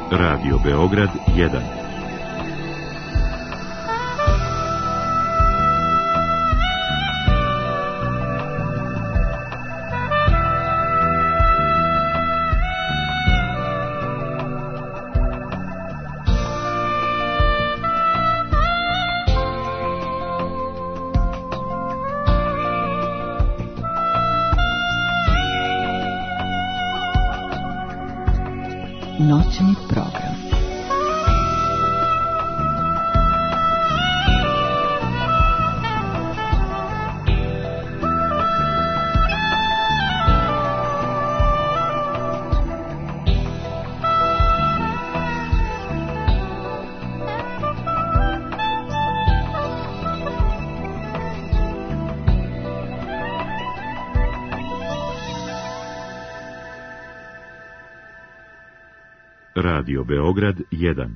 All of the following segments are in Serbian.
Radio Beograd 1. Noćni program. Radio Beograd 1.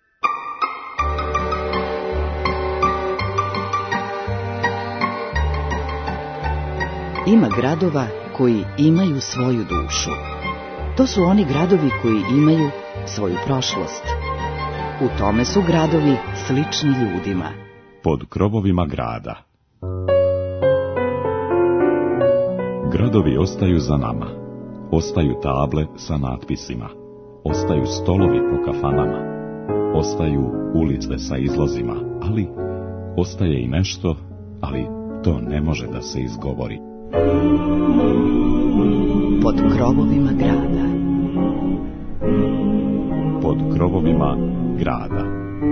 Ima gradova koji imaju svoju dušu. To su oni gradovi koji imaju svoju prošlost. U tome su gradovi slični ljudima. Pod krovovima grada. Gradovi ostaju za nama. Ostaju table sa natpisima. Ostaju stolovi po kafanama, ostaju ulice sa izlozima, ali ostaje i nešto, ali to ne može da se izgovori. Pod krovovima grada. Pod krovovima grada.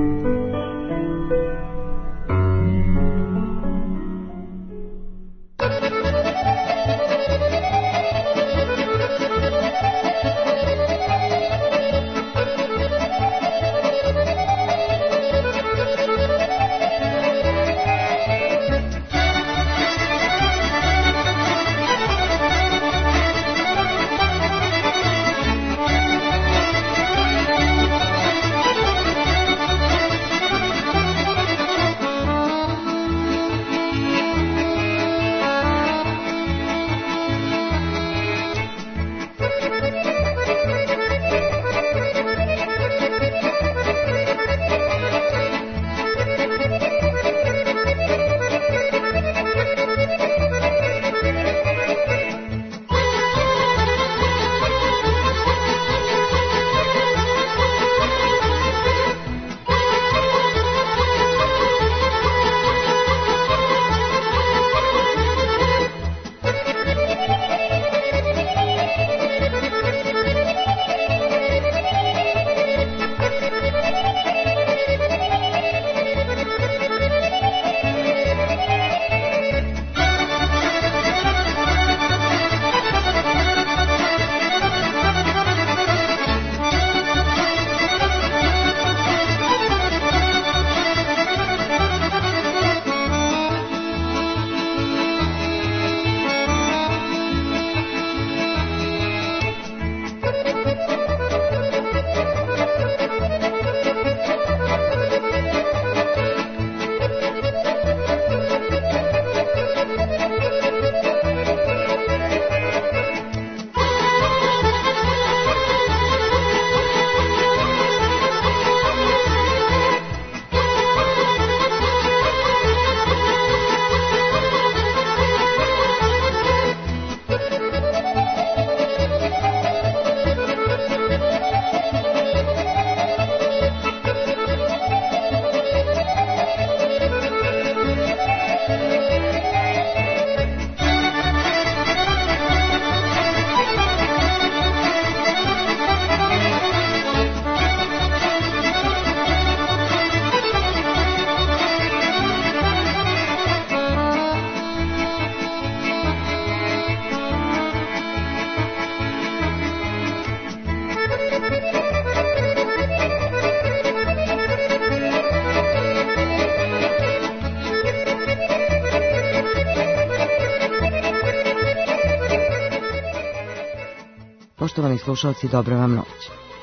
Poštovani slušalci, dobra vam noć.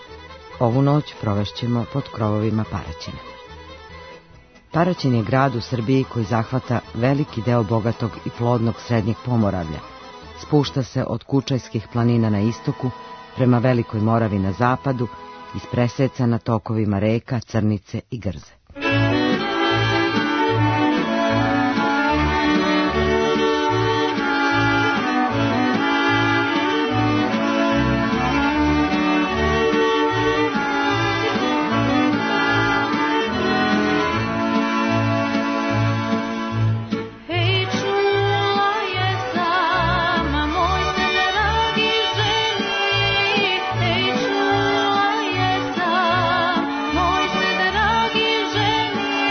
Ovu noć provešćemo pod krovovima Paraćina. Paraćin je grad u Srbiji koji zahvata veliki deo bogatog i plodnog srednjeg Pomoravlja. Spušta se od Kučajskih planina na istoku, prema Velikoj Moravi na zapadu ispresecana tokovima reka, crnice i grze. Dragi ženi,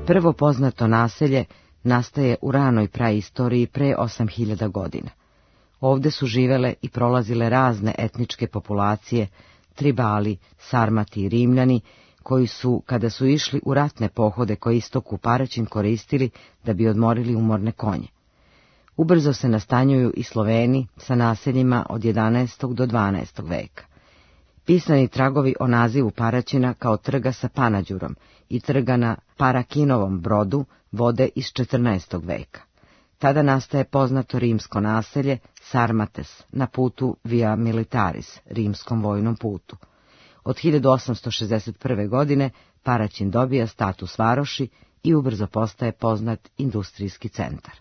Prvo poznato naselje nastaje u ranoj praistoriji pre 8000 godina. Ovde su živele i prolazile razne etničke populacije, tribali, sarmati i rimljani, koji su, kada su išli u ratne pohode ka istoku, Paraćin koristili da bi odmorili umorne konje. Ubrzo se nastanjuju i Sloveni sa naseljima od 11. do 12. veka. Pisani tragovi o nazivu Paraćina kao trga sa Panađurom i trga na Parakinovom brodu vode iz 14. veka. Tada nastaje poznato rimsko naselje Sarmates na putu Via Militaris, rimskom vojnom putu. Od 1861. godine Paraćin dobija status varoši i ubrzo postaje poznat industrijski centar.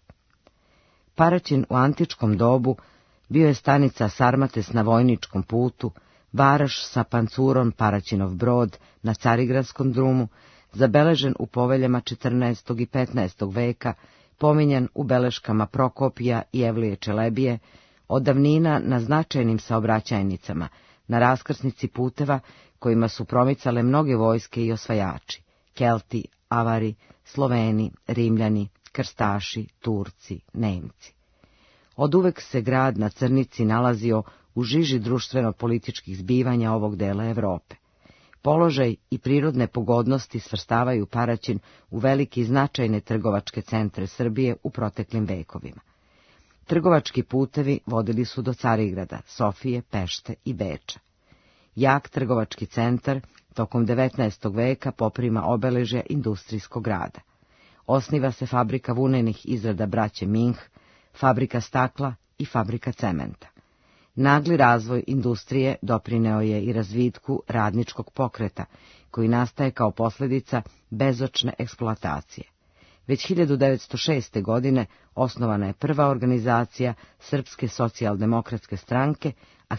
Paraćin u antičkom dobu bio je stanica Sarmates na vojničkom putu, varoš sa pancurom Paraćinov brod na Carigradskom drumu, zabeležen u poveljama 14. i 15. veka, pominjan u beleškama Prokopija i Evlije Čelebije, od davnina na značajnim saobraćajnicama, na raskrsnici puteva kojima su promicale mnoge vojske i osvajači, Kelti, Avari, Sloveni, Rimljani, Krstaši, Turci, Nemci. Oduvek se grad na Crnici nalazio u žiži društveno-političkih zbivanja ovog dela Evrope. Položaj i prirodne pogodnosti svrstavaju Paraćin u velike i značajne trgovačke centre Srbije u proteklim vekovima. Trgovački putevi vodili su do Carigrada, Sofije, Pešte i Beča. Jak trgovački centar tokom 19. veka poprima obeležja industrijskog grada. Osniva se fabrika vunenih izrada braće Minh, fabrika stakla i fabrika cementa. Nagli razvoj industrije doprineo je i razvitku radničkog pokreta, koji nastaje kao posljedica bezočne eksploatacije. Već 1906. godine osnovana je prva organizacija Srpske socijaldemokratske stranke, a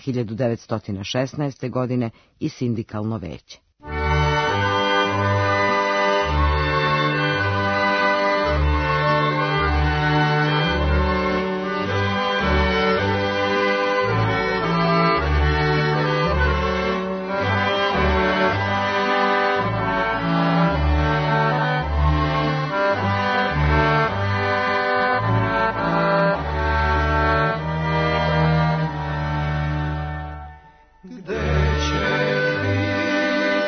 1916. godine i sindikalno veće. Gde će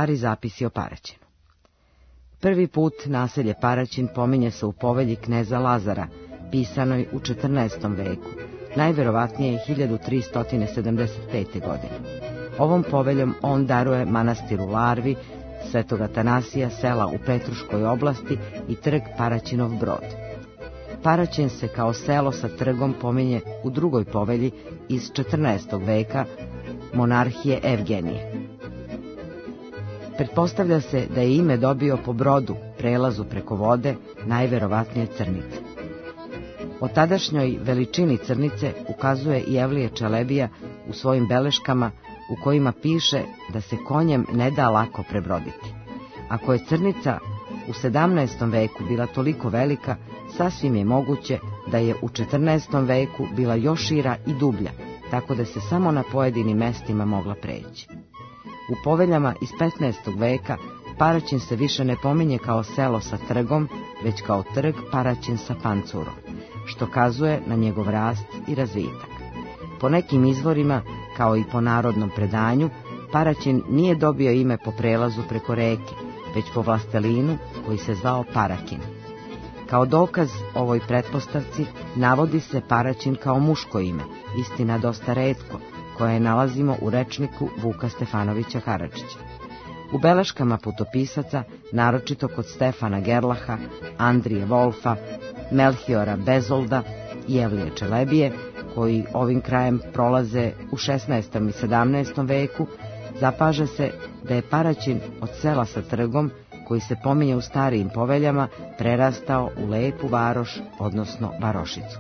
stari zapisi o Paraćinu. Prvi put naselje Paraćin pominje se u povelji kneza Lazara, pisanoj u 14. veku, najverovatnije 1375. godine. Ovom poveljom on daruje manastiru Larvi, Svetog Atanasija, sela u Petruškoj oblasti i trg Paraćinov Brod. Paraćin se kao selo sa trgom pominje u drugoj povelji iz 14. veka monarhije Evgenije. Pretpostavlja se da je ime dobio po brodu, prelazu preko vode, najverovatnije Crnice. O tadašnjoj veličini Crnice ukazuje i Evlije Čelebija u svojim beleškama u kojima piše da se konjem ne da lako prebroditi. Ako je Crnica u 17. veku bila toliko velika, sasvim je moguće da je u 14. veku bila još šira i dublja, tako da se samo na pojedinim mestima mogla preći. U poveljama iz 15. veka Paraćin se više ne pominje kao selo sa trgom, već kao trg Paraćin sa pancurom, što kazuje na njegov rast i razvitak. Po nekim izvorima, kao i po narodnom predanju, Paraćin nije dobio ime po prelazu preko reke, već po vlastelinu koji se zvao Parakin. Kao dokaz ovoj pretpostavci navodi se Paraćin kao muško ime, istina dosta retko, koje nalazimo u rečniku Vuka Stefanovića Karadžića. U beleškama putopisaca, naročito kod Stefana Gerlaha, Andrije Wolfa, Melhiora Bezolda i Evlije Čelebije, koji ovim krajem prolaze u 16. i 17. veku, zapaža se da je Paraćin od sela sa trgom, koji se pominje u starijim poveljama, prerastao u lepu varoš, odnosno varošicu.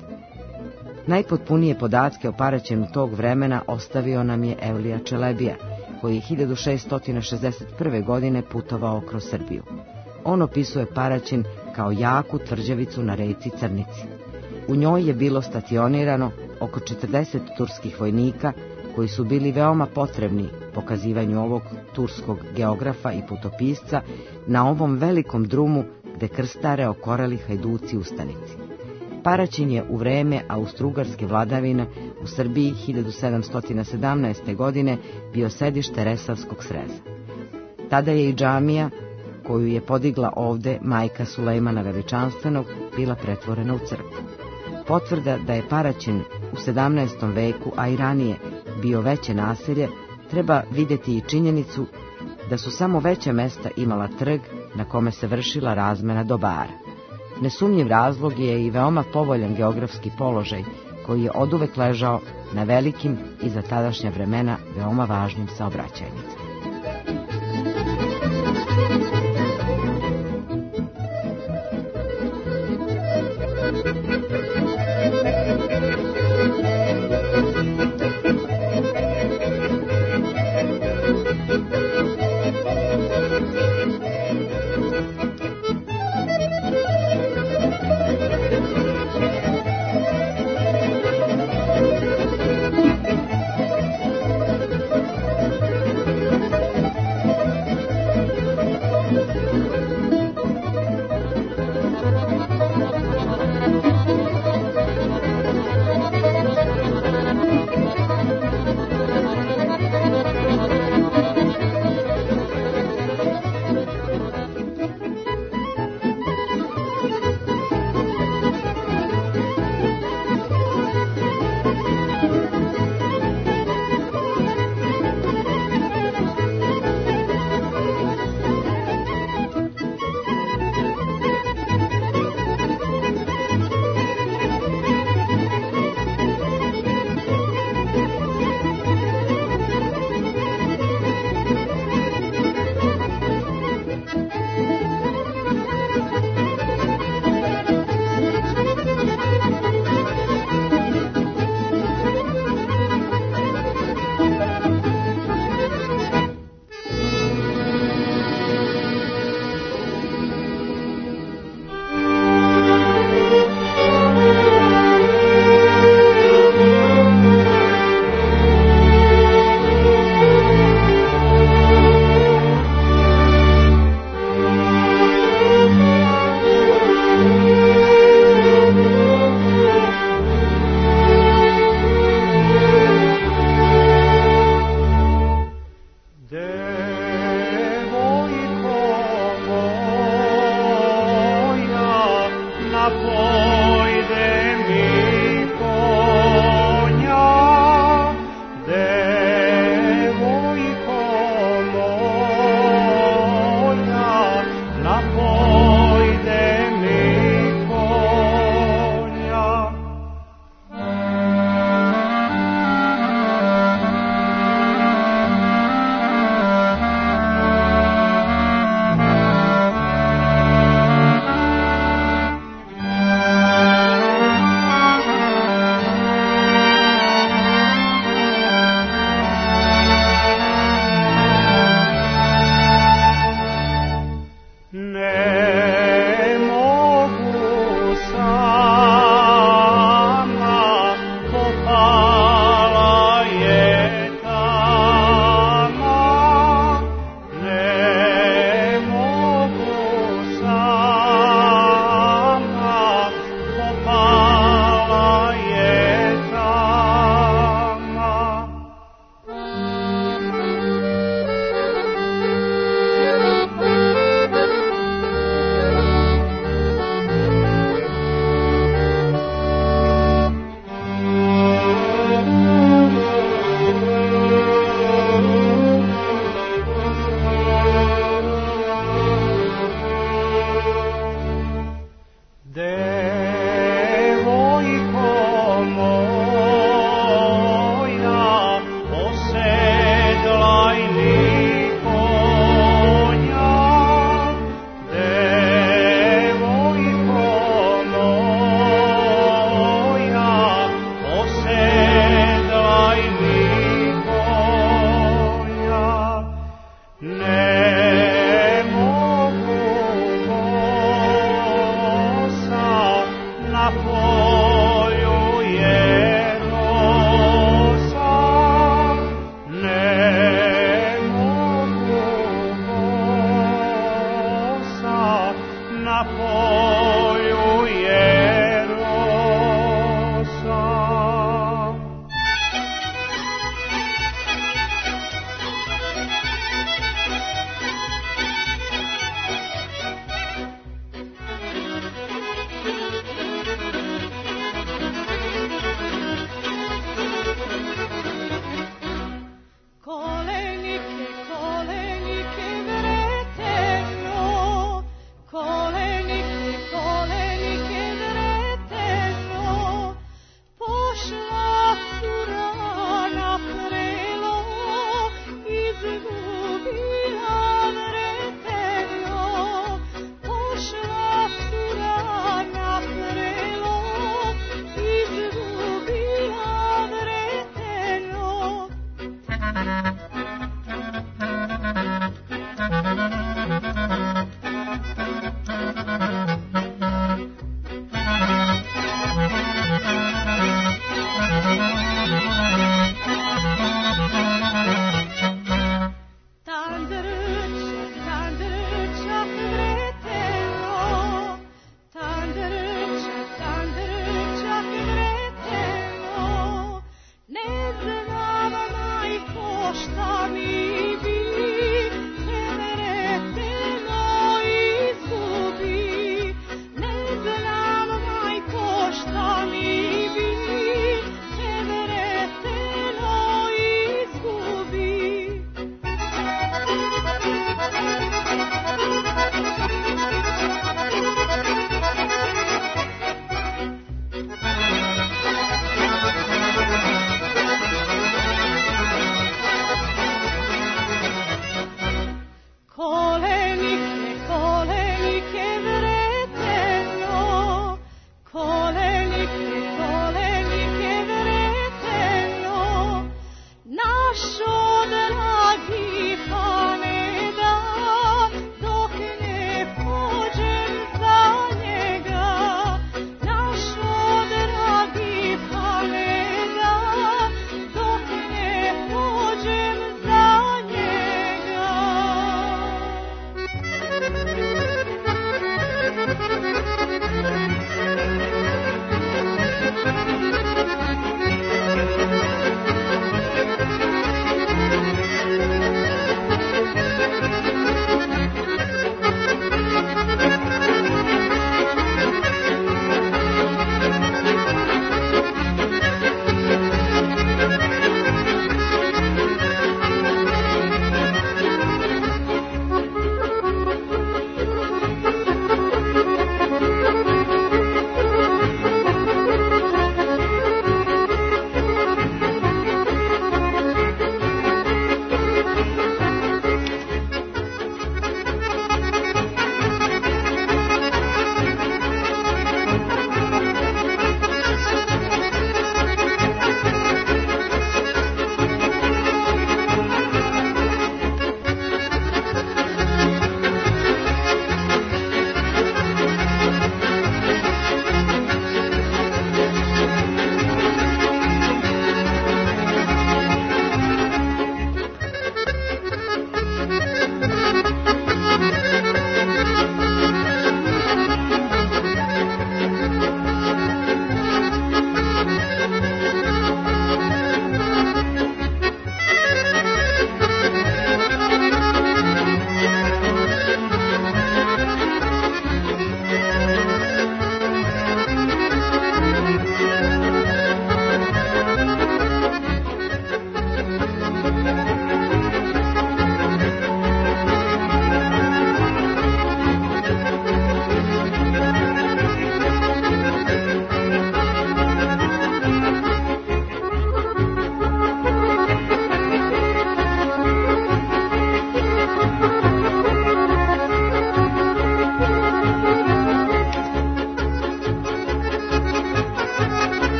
Najpotpunije podatke o Paraćinu tog vremena ostavio nam je Evlija Čelebija, koji je 1661. godine putovao kroz Srbiju. On opisuje Paraćin kao jaku tvrđavicu na reci Crnici. U njoj je bilo stacionirano oko 40 turskih vojnika, koji su bili veoma potrebni pokazivanju ovog turskog geografa i putopisca na ovom velikom drumu gde krstare okoreli hajduci ustanici. Paraćin je u vreme austrougarske vladavine u Srbiji 1717. godine bio sedište Resavskog sreza. Tada je i džamija, koju je podigla ovde majka Sulejmana Veličanstvenog, bila pretvorena u crkvu. Potvrda da je Paraćin u 17. veku, a i ranije, bio veće naselje, treba vidjeti i činjenicu da su samo veća mesta imala trg na kome se vršila razmena dobara. Nesumnjiv razlog je i veoma povoljan geografski položaj, koji je oduvek ležao na velikim i za tadašnja vremena veoma važnim saobraćajnicama. Ne mogu sa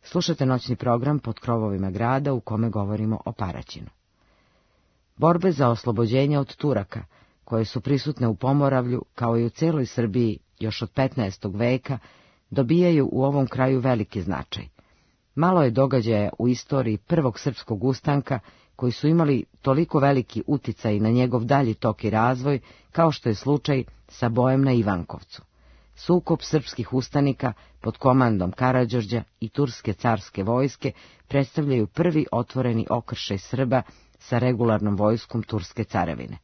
Slušate noćni program Pod krovovima grada u kome govorimo o Paraćinu. Borbe za oslobođenje od Turaka, koje su prisutne u Pomoravlju, kao i u celoj Srbiji još od 15. veka, dobijaju u ovom kraju veliki značaj. Malo je događaja u istoriji prvog srpskog ustanka koji su imali toliko veliki uticaj na njegov dalji tok i razvoj, kao što je slučaj sa bojem na Ivankovcu. Sukob srpskih ustanika pod komandom Karađorđa i turske carske vojske predstavljaju prvi otvoreni okršaj Srba sa regularnom vojskom turske carevine.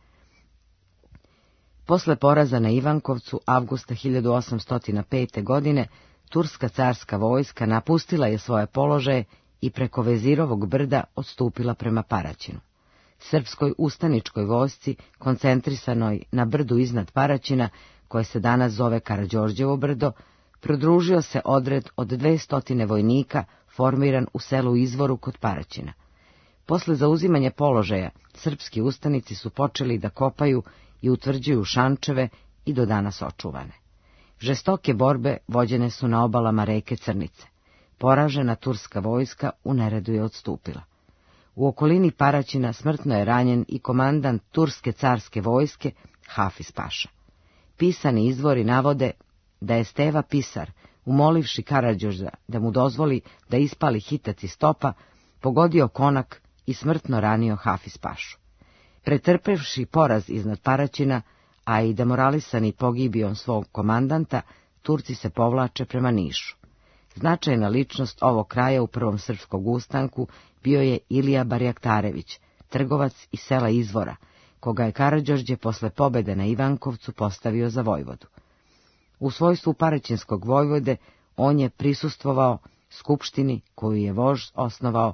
Posle poraza na Ivankovcu avgusta 1805. godine, turska carska vojska napustila je svoje položaje i preko Vezirovog brda odstupila prema Paraćinu. Srpskoj ustaničkoj vojsci, koncentrisanoj na brdu iznad Paraćina, koje se danas zove Karađorđevo brdo, pridružio se odred od 200 vojnika formiran u selu Izvoru kod Paraćina. Posle zauzimanja položaja, srpski ustanici su počeli da kopaju i utvrđuju šančeve i do danas očuvane. Žestoke borbe vođene su na obalama reke Crnice. Poražena turska vojska u neredu je odstupila. U okolini Paraćina smrtno je ranjen i komandant turske carske vojske Hafiz Paša. Pisani izvori navode da je Steva Pisar, umolivši Karađorđa da mu dozvoli da ispali hitac iz topa, pogodio konak i smrtno ranio Hafiz Pašu. Pretrpevši poraz iznad Paraćina, a i demoralisani pogibijom svog komandanta, Turci se povlače prema Nišu. Značajna ličnost ovog kraja u prvom srpskog ustanku bio je Ilija Barjaktarević, trgovac iz sela Izvora, koga je Karađorđe posle pobede na Ivankovcu postavio za vojvodu. U svojstvu paraćinskog vojvode on je prisustvovao skupštini koju je vožd osnovao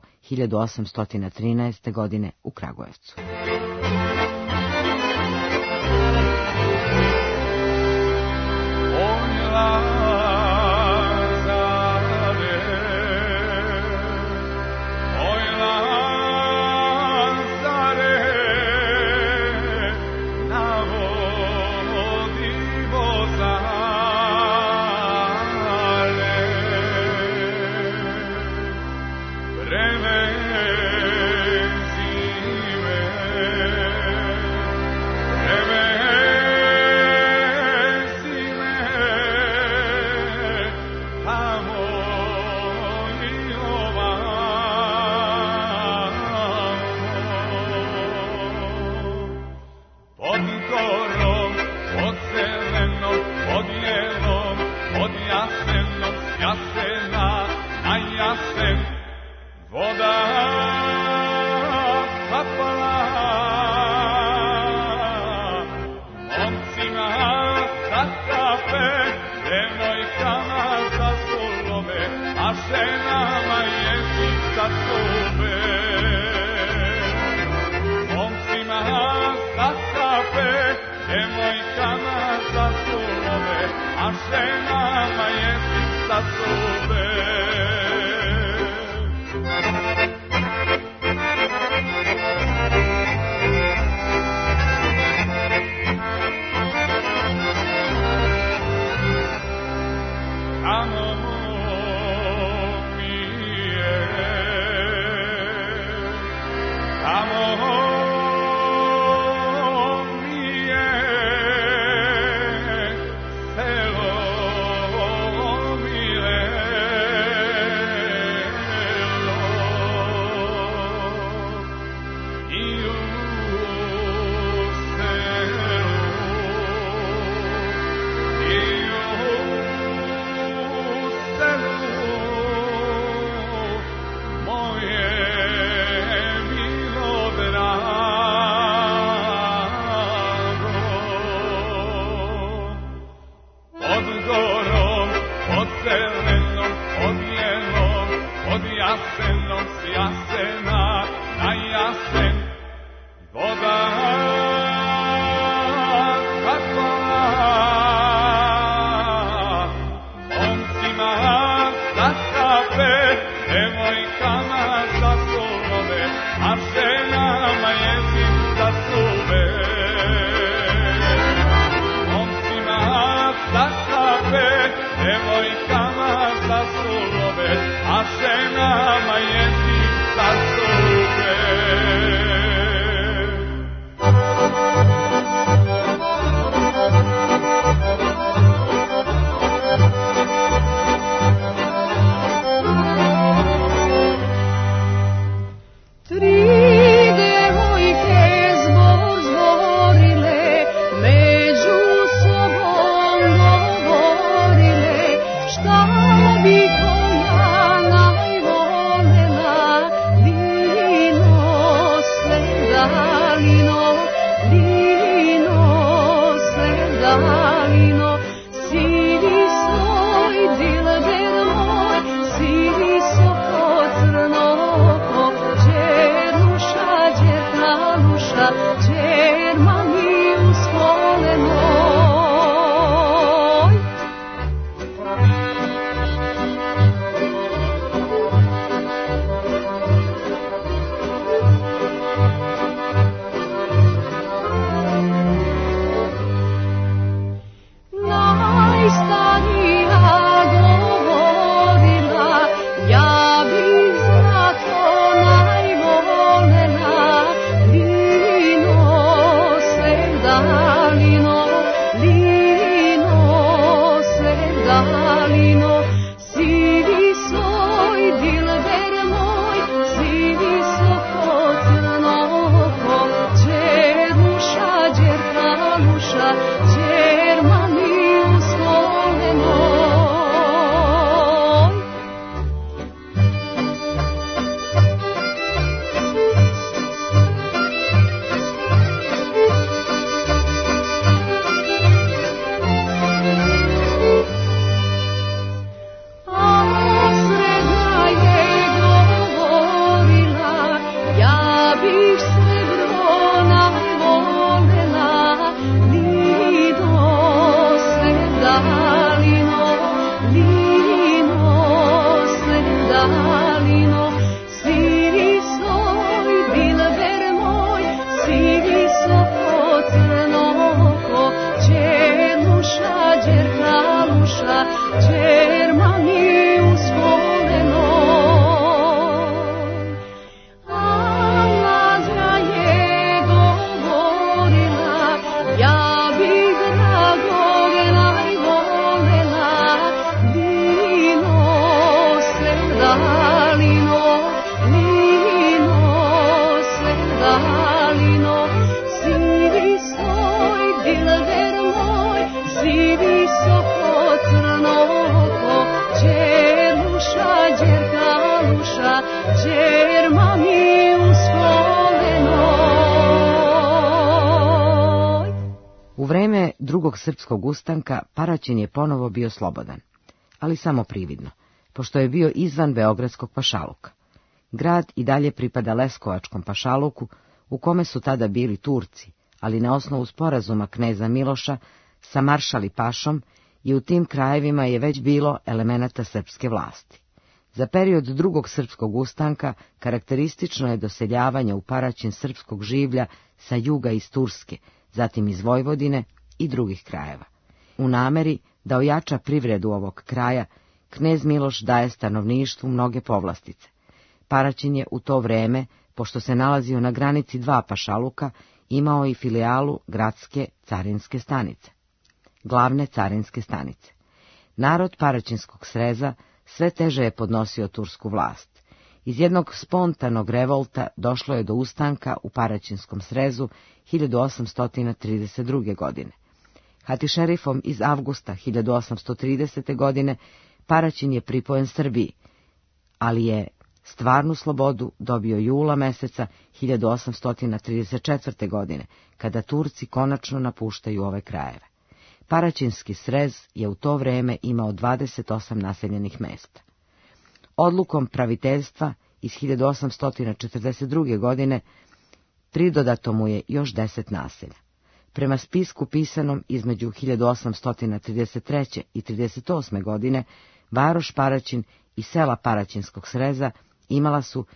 1813. godine u Kragujevcu. Devojkama za sulove, a ćerma mi usvolenoj. U vreme drugog srpskog ustanka Paraćin je ponovo bio slobodan, ali samo prividno, pošto je bio izvan beogradskog pašaluka. Grad i dalje pripada Leskovačkom pašaluku, u kome su tada bili Turci, ali na osnovu sporazuma kneza Miloša sa maršali pašom i u tim krajevima je već bilo elemenata srpske vlasti. Za period drugog srpskog ustanka karakteristično je doseljavanje u Paraćin srpskog življa sa juga iz Turske, zatim iz Vojvodine i drugih krajeva. U nameri da ojača privredu ovog kraja, knez Miloš daje stanovništvu mnoge povlastice. Paraćin je u to vreme, pošto se nalazio na granici dva pašaluka, imao i filijalu gradske carinske stanice, glavne carinske stanice. Narod paraćinskog sreza sve teže je podnosio tursku vlast. Iz jednog spontanog revolta došlo je do ustanka u paraćinskom srezu 1832. godine. Hatišerifom iz avgusta 1830. godine Paraćin je pripojen Srbiji, ali je stvarnu slobodu dobio jula meseca 1834. godine, kada Turci konačno napuštaju ove krajeve. Paraćinski srez je u to vreme imao 28 naseljenih mesta. Odlukom praviteljstva iz 1842. godine pridodato mu je još 10 naselja. Prema spisku pisanom između 1833. i 38. godine, varoš Paraćin i sela Paraćinskog sreza imala su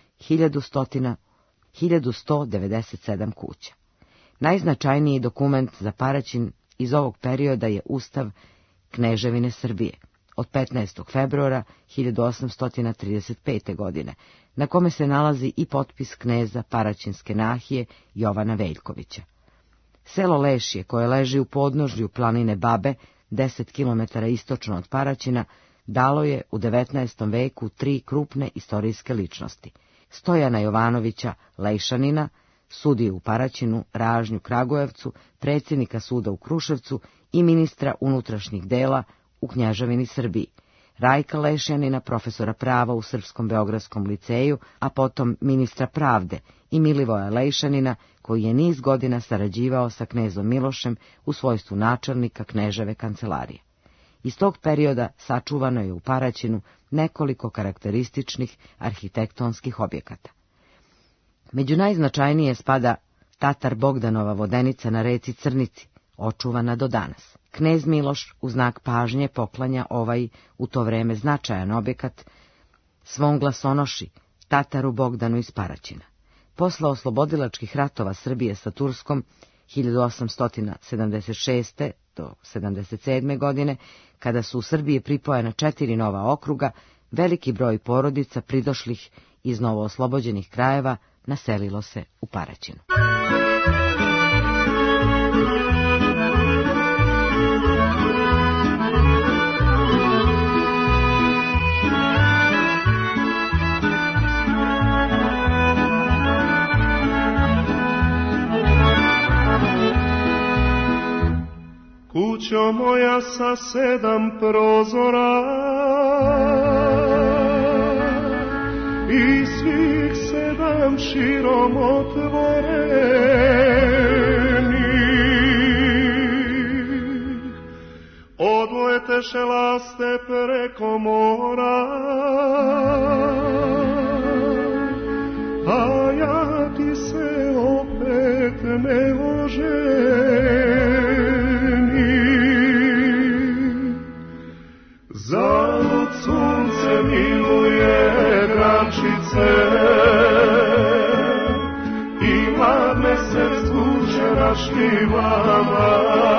1197 kuća. Najznačajniji dokument za Paraćin iz ovog perioda je Ustav Kneževine Srbije od 15. februara 1835. godine, na kome se nalazi i potpis kneza Paraćinske nahije Jovana Veljkovića. Selo Lešje, koje leži u podnožju planine Babe, 10 km istočno od Paraćina, dalo je u 19. veku 3 krupne istorijske ličnosti: Stojana Jovanovića Lejšanina, sudiju u Paraćinu, Ražnju Kragujevcu, predsjednika suda u Kruševcu i ministra unutrašnjih dela u Kneževini Srbiji, Rajka Lešjanina, profesora prava u Srpskom beogradskom liceju, a potom ministra pravde, i Milivoja Lejšanina, koji je niz godina sarađivao sa knezom Milošem u svojstvu načelnika Kneževe kancelarije. Iz tog perioda sačuvano je u Paraćinu nekoliko karakterističnih arhitektonskih objekata. Među najznačajnije spada Tatar Bogdanova vodenica na reci Crnici, očuvana do danas. Knez Miloš u znak pažnje poklanja ovaj u to vreme značajan objekat svom glasonoši, Tataru Bogdanu iz Paraćina. Posle oslobodilačkih ratova Srbije sa Turskom 1876. do 77. godine, kada su u Srbiji pripojena 4 nova okruga, veliki broj porodica pridošlih iz novooslobođenih krajeva naselilo se u Paraćinu. Kućo moja sa 7 prozora i svih 7 širom otvorenih, odleteše laste preko mora, a ja ti se opet ne oženim. Zalud sunce miluje grančice i mlad mesec tuče raštivama.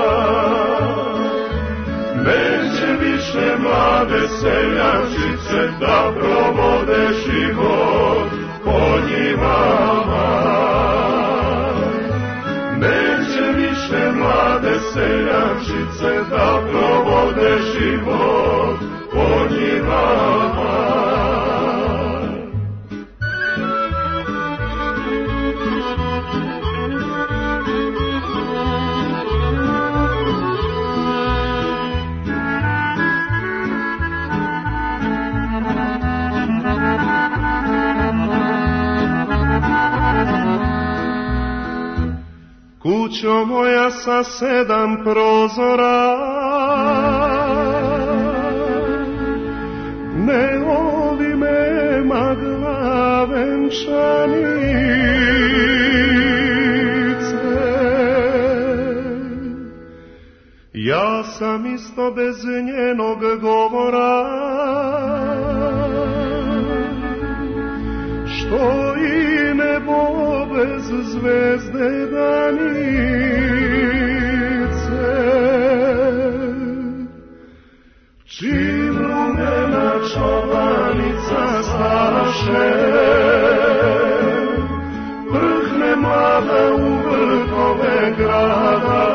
Neće više mlade seljačice da provode život po njivama. Neće više mlade seljačice da provode život po njivama. Kućo moja sa 7 prozora, ne ovi me magla venčanice. Ja sam isto bez njenog govora, što i nebo bez zvezde danice. Čim rumena čobanica staše, vrhne mlada u vrhove grada,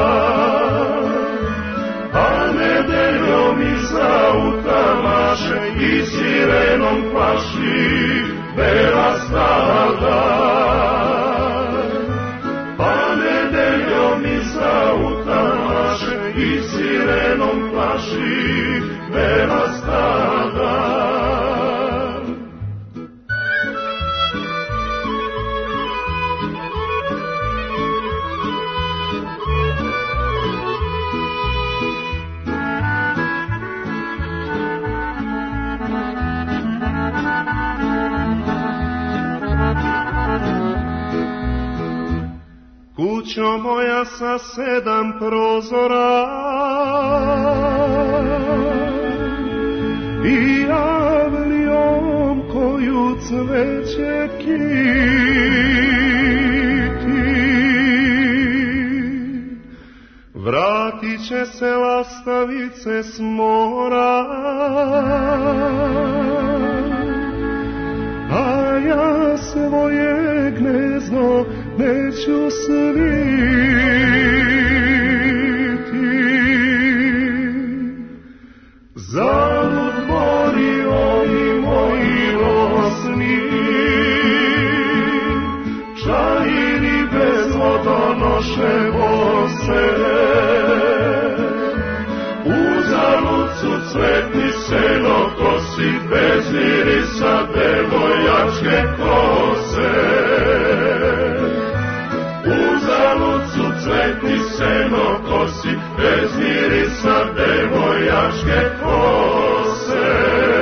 a nedeljom iz auta maše i sirenom plaši bela stada. Pa nedeljom iz auta maše i sirenom plaši bela stada. Kućo moja sa 7 prozora i javlijom koju cveće kiti, vratit će se lastavice s mora, a ja svoje gnezdo neću sviti. Zalud mori ovi moji rosni, čajiri bez vodonoše vose, uzalud su cvetni senokosi, bez irisa devojačke kose. Uzalud su cvetni senokosi, bez mirisa devojačke kose.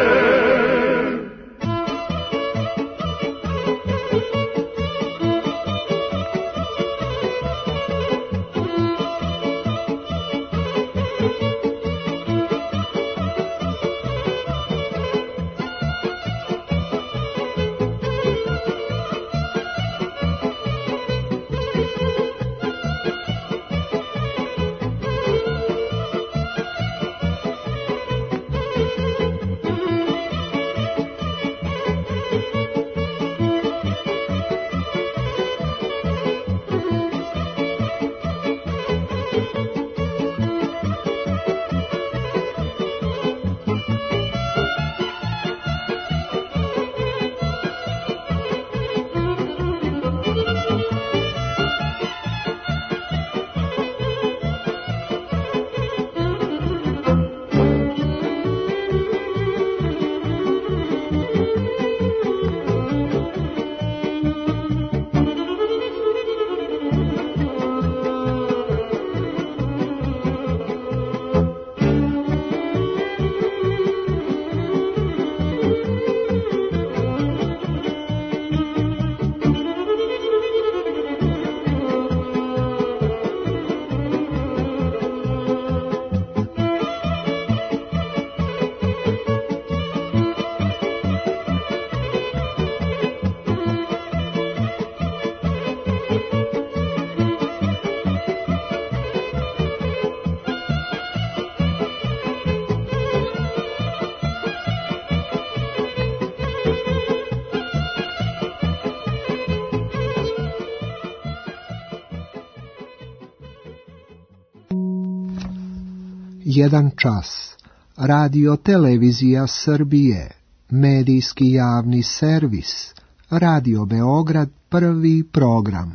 Jedan čas. Radio Televizija Srbije. Medijski javni servis. Radio Beograd, prvi program.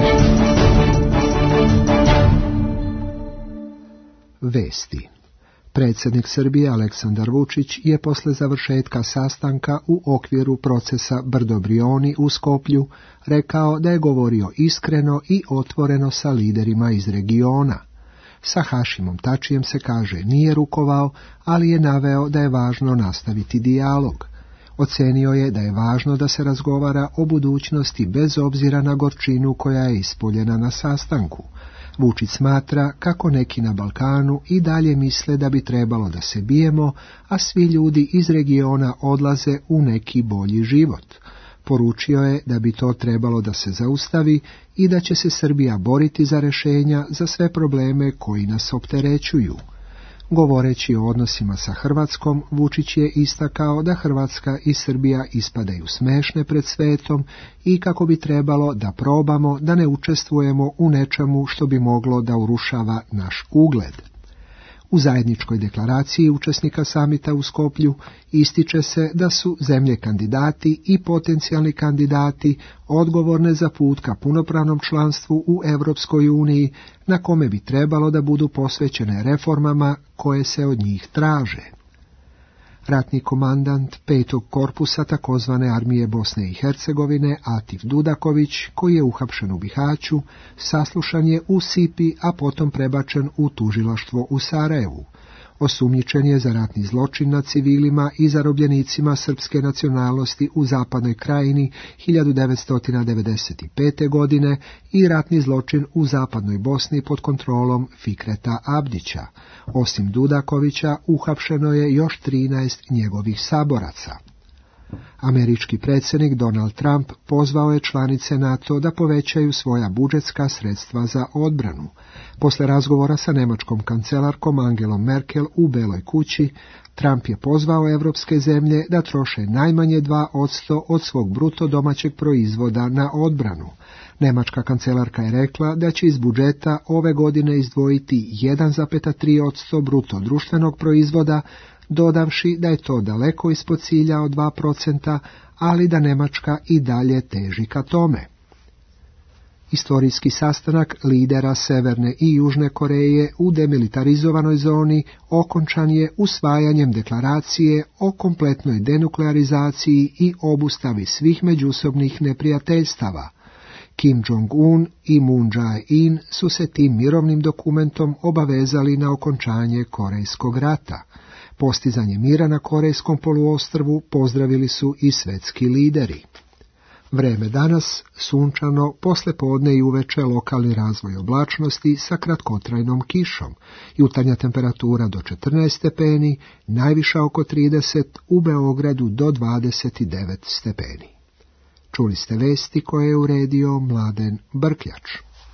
Vesti. Predsjednik Srbije Aleksandar Vučić je posle završetka sastanka u okviru procesa Brdo-Brioni u Skoplju rekao da je govorio iskreno i otvoreno sa liderima iz regiona. Sa Hašimom Tačijem se kaže nije rukovao, ali je naveo da je važno nastaviti dijalog. Ocenio je da je važno da se razgovara o budućnosti bez obzira na gorčinu koja je ispoljena na sastanku. Vučić smatra kako neki na Balkanu i dalje misle da bi trebalo da se bijemo, a svi ljudi iz regiona odlaze u neki bolji život. Poručio je da bi to trebalo da se zaustavi i da će se Srbija boriti za rješenja za sve probleme koji nas opterećuju. Govoreći o odnosima sa Hrvatskom, Vučić je istakao da Hrvatska i Srbija ispadaju smešne pred svetom i kako bi trebalo da probamo da ne učestvujemo u nečemu što bi moglo da urušava naš ugled. U zajedničkoj deklaraciji učesnika samita u Skoplju ističe se da su zemlje kandidati i potencijalni kandidati odgovorne za put ka punopravnom članstvu u Europskoj uniji, na kome bi trebalo da budu posvećene reformama koje se od njih traže. Ratni komandant 5. korpusa takozvane armije Bosne i Hercegovine Atif Dudaković, koji je uhapšen u Bihaću, saslušan je u Sipi, a potom prebačen u tužilaštvo u Sarajevu. Osumnjičen je za ratni zločin nad civilima i zarobljenicima srpske nacionalnosti u Zapadnoj Krajini 1995. godine i ratni zločin u Zapadnoj Bosni pod kontrolom Fikreta Abdića. Osim Dudakovića, uhapšeno je još 13 njegovih saboraca. Američki predsjednik Donald Trump pozvao je članice NATO da povećaju svoja budžetska sredstva za odbranu. Posle razgovora sa njemačkom kancelarkom Angelom Merkel u Beloj kući, Trump je pozvao evropske zemlje da troše najmanje 2% od svog bruto domaćeg proizvoda na odbranu. Njemačka kancelarka je rekla da će iz budžeta ove godine izdvojiti 1,3% bruto društvenog proizvoda, dodavši da je to daleko ispod cilja od 2%, ali da Njemačka i dalje teži ka tome. Istorijski sastanak lidera Severne i Južne Koreje u demilitarizovanoj zoni okončan je usvajanjem deklaracije o kompletnoj denuklearizaciji i obustavi svih međusobnih neprijateljstava. Kim Jong-un i Moon Jae-in su se tim mirovnim dokumentom obavezali na okončanje Korejskog rata. Postizanje mira na Korejskom poluostrvu pozdravili su i svetski lideri. Vreme danas sunčano, poslepodne i uveče lokalni razvoj oblačnosti sa kratkotrajnom kišom. Jutarnja temperatura do 14 stepeni, najviša oko 30, u Beogradu do 29 stepeni. Čuli ste vesti koje je uredio Mladen Brkljač.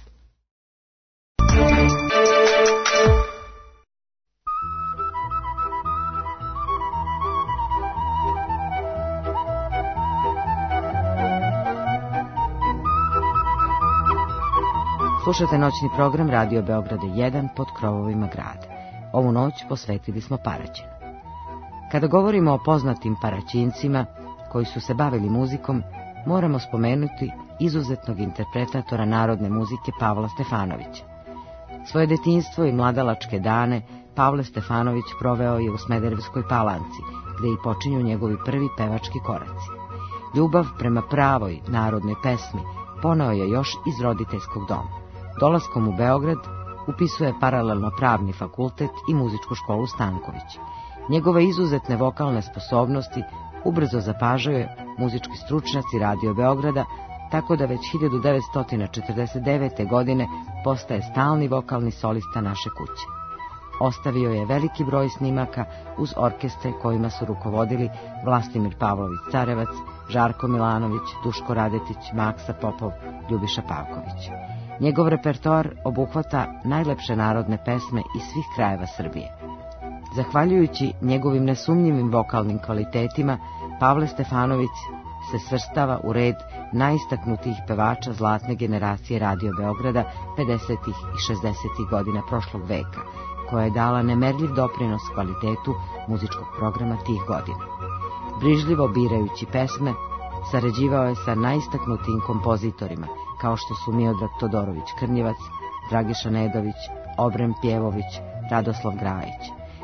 Slušate noćni program Radio Beograda 1 pod krovovima grada. Ovu noć posvetili smo Paraćinu. Kada govorimo o poznatim Paraćincima koji su se bavili muzikom, moramo spomenuti izuzetnog interpretatora narodne muzike Pavla Stefanovića. Svoje detinjstvo i mladalačke dane Pavle Stefanović proveo je u Smederevskoj Palanci, gde i počinju njegovi prvi pevački koraci. Ljubav prema pravoj narodnoj pesmi poneo je još iz roditeljskog doma. Dolaskom u Beograd upisuje paralelno pravni fakultet i muzičku školu Stanković. Njegove izuzetne vokalne sposobnosti ubrzo zapažaju muzički stručnjaci Radio Beograda, tako da već 1949. godine postaje stalni vokalni solista naše kuće. Ostavio je veliki broj snimaka uz orkestre kojima su rukovodili Vlastimir Pavlović Carevac, Žarko Milanović, Duško Radetić, Maksa Popov, Ljubiša Pavković. Njegov repertoar obuhvata najlepše narodne pesme iz svih krajeva Srbije. Zahvaljujući njegovim nesumnjivim vokalnim kvalitetima, Pavle Stefanović se svrstava u red najistaknutijih pevača zlatne generacije Radio Beograda 50. i 60. godina prošlog veka, koja je dala nemerljiv doprinos kvalitetu muzičkog programa tih godina. Brižljivo birajući pesme, sarađivao je sa najistaknutijim kompozitorima, kao što su Miodrag Todorović Krnjevac, Dragiša Nedović, Obrem Pjevović, Radoslav Grajić.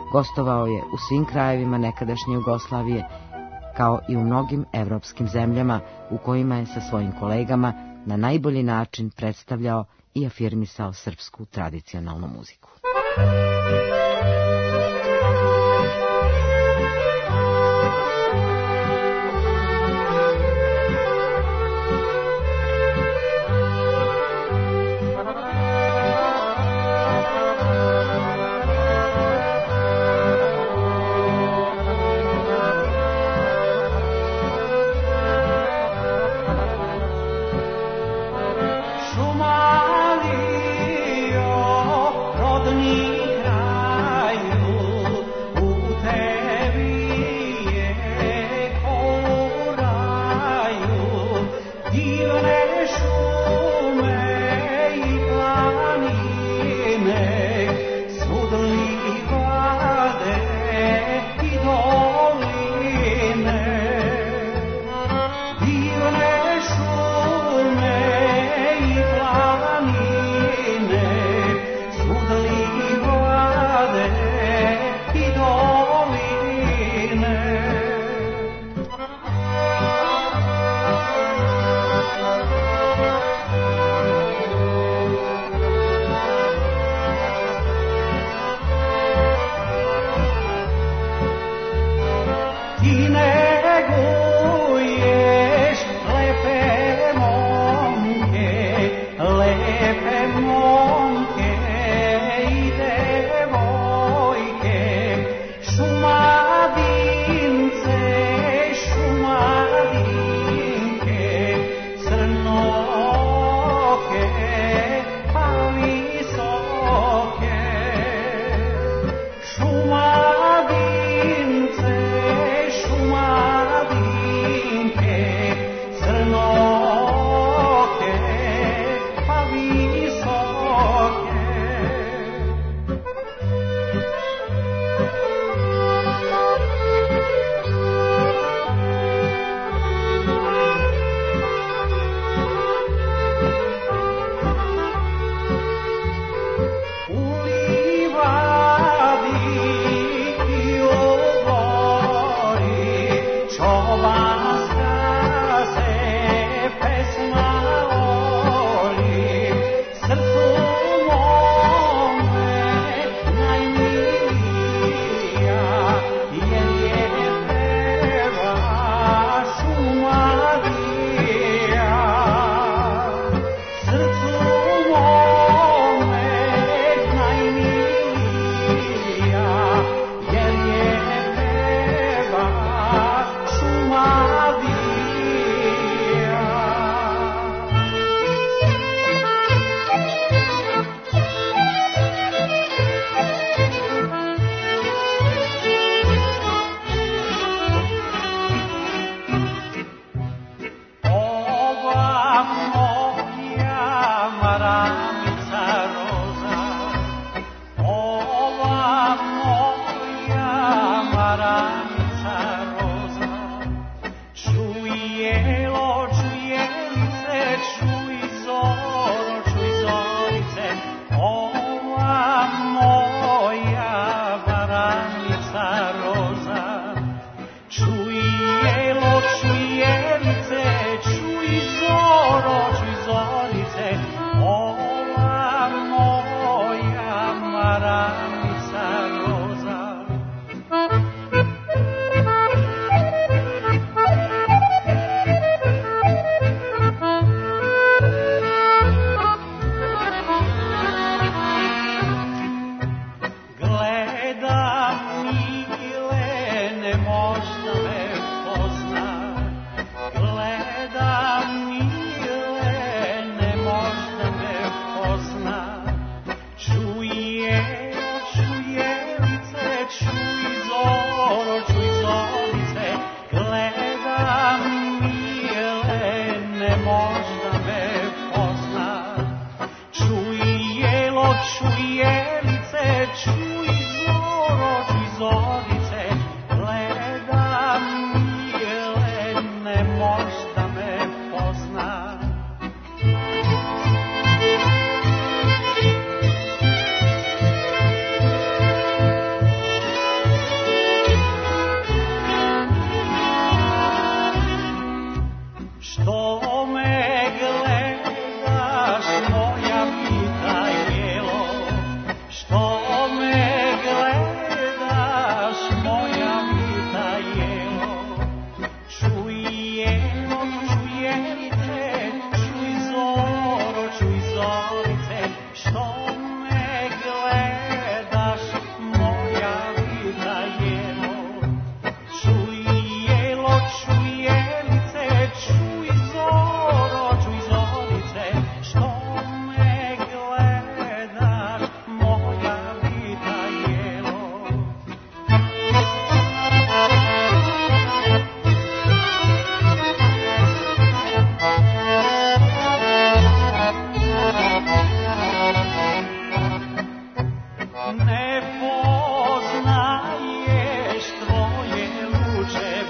Gostovao je u svim krajevima nekadašnje Jugoslavije, kao i u mnogim evropskim zemljama u kojima je sa svojim kolegama na najbolji način predstavljao i afirmisao srpsku tradicionalnu muziku. Čuj zoro, čuj zorice, gledam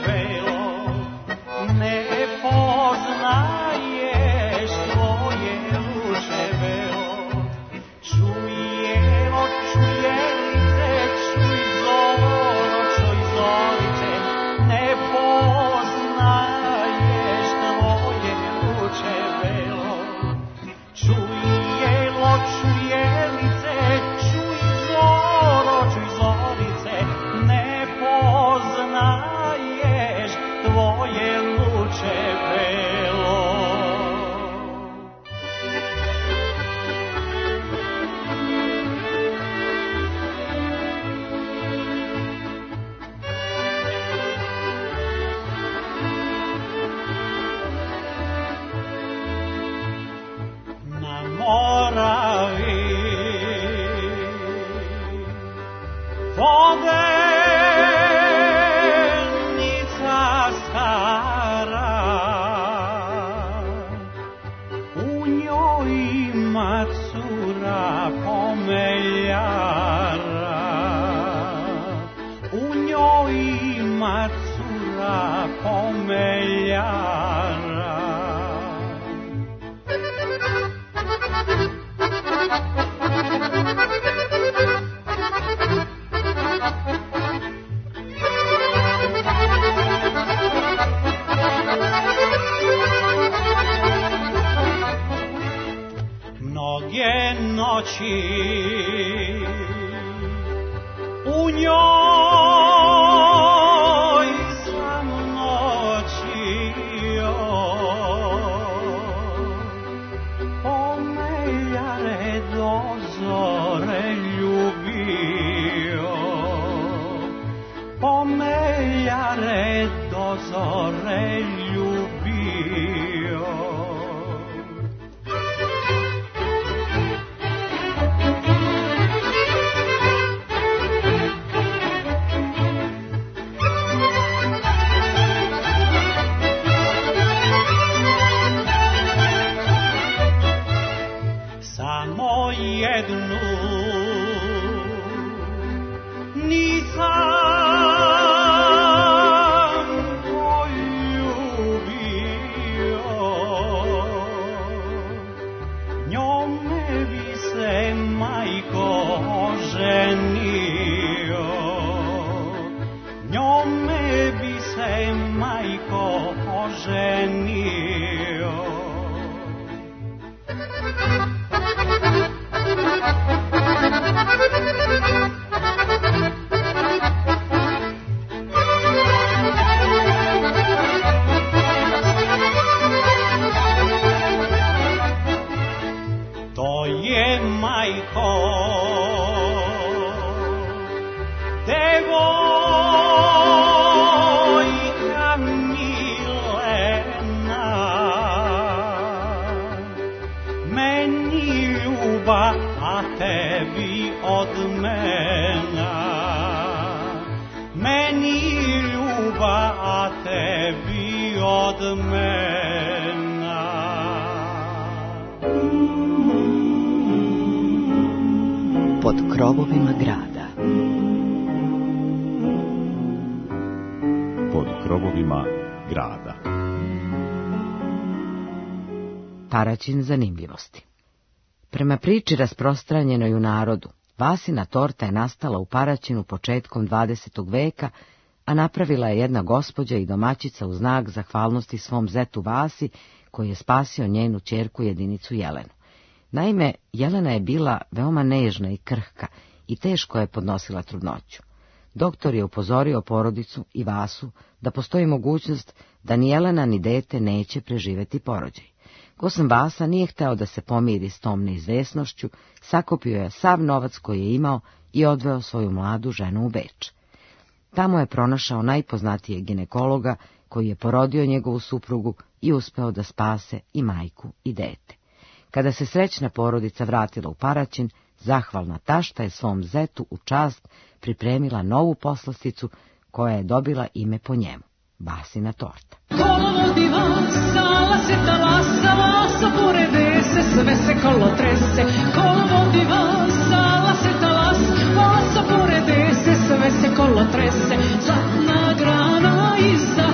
belo, ne poznaješ tvoje luče belo. Čujelo, čujelice, čuj zoro, čuj zorice, ne poznaješ tvoje luče belo. Čujelo, čujelice, čuj zoro, čuj zorice, ne poznaješ tvoje luče belo. Na Moravi vodenica stara, u njoj ima cura pomeljara, u njoj ima cura pomeljara. Mnoge noći u njoj sam noćio, pomeljare do zore ljubio, pomeljare do zore ljubio. Samo jednu nisam poljubio, njome bi se majko oženio, njome bi se majko oženio. To je majko devojka milena, meni ljuba, a tebi od mena, meni ljuba, a tebi od mena. Pod krovovima grada. Pod krovovima grada. Paraćin zanimljivosti. Prema priči rasprostranjenoj u narodu, Vasina torta je nastala u Paraćinu početkom 20. veka, a napravila je jedna gospođa i domaćica u znak zahvalnosti svom zetu Vasi, koji je spasio njenu ćerku jedinicu Jelenu. Naime, Jelena je bila veoma nežna i krhka i teško je podnosila trudnoću. Doktor je upozorio porodicu i Vasu da postoji mogućnost da ni Jelena ni dete neće preživeti porođaj. Gosan Vasa nije hteo da se pomiri s tom neizvesnošću, sakupio je sav novac koji je imao i odveo svoju mladu ženu u Beč. Tamo je pronašao najpoznatijeg ginekologa koji je porodio njegovu suprugu i uspeo da spase i majku i dete. Kada se srećna porodica vratila u Paraćin, zahvalna tašta je svom zetu u čast pripremila novu poslasticu koja je dobila ime po njemu, Vasina torta. Kolo di Vasa, la se talassa, Vasa pure dese, sve se kolo trese. Kolo di Vasa, la se talassa, Vasa pure dese, sve se kolo trese. Zlatna grana iza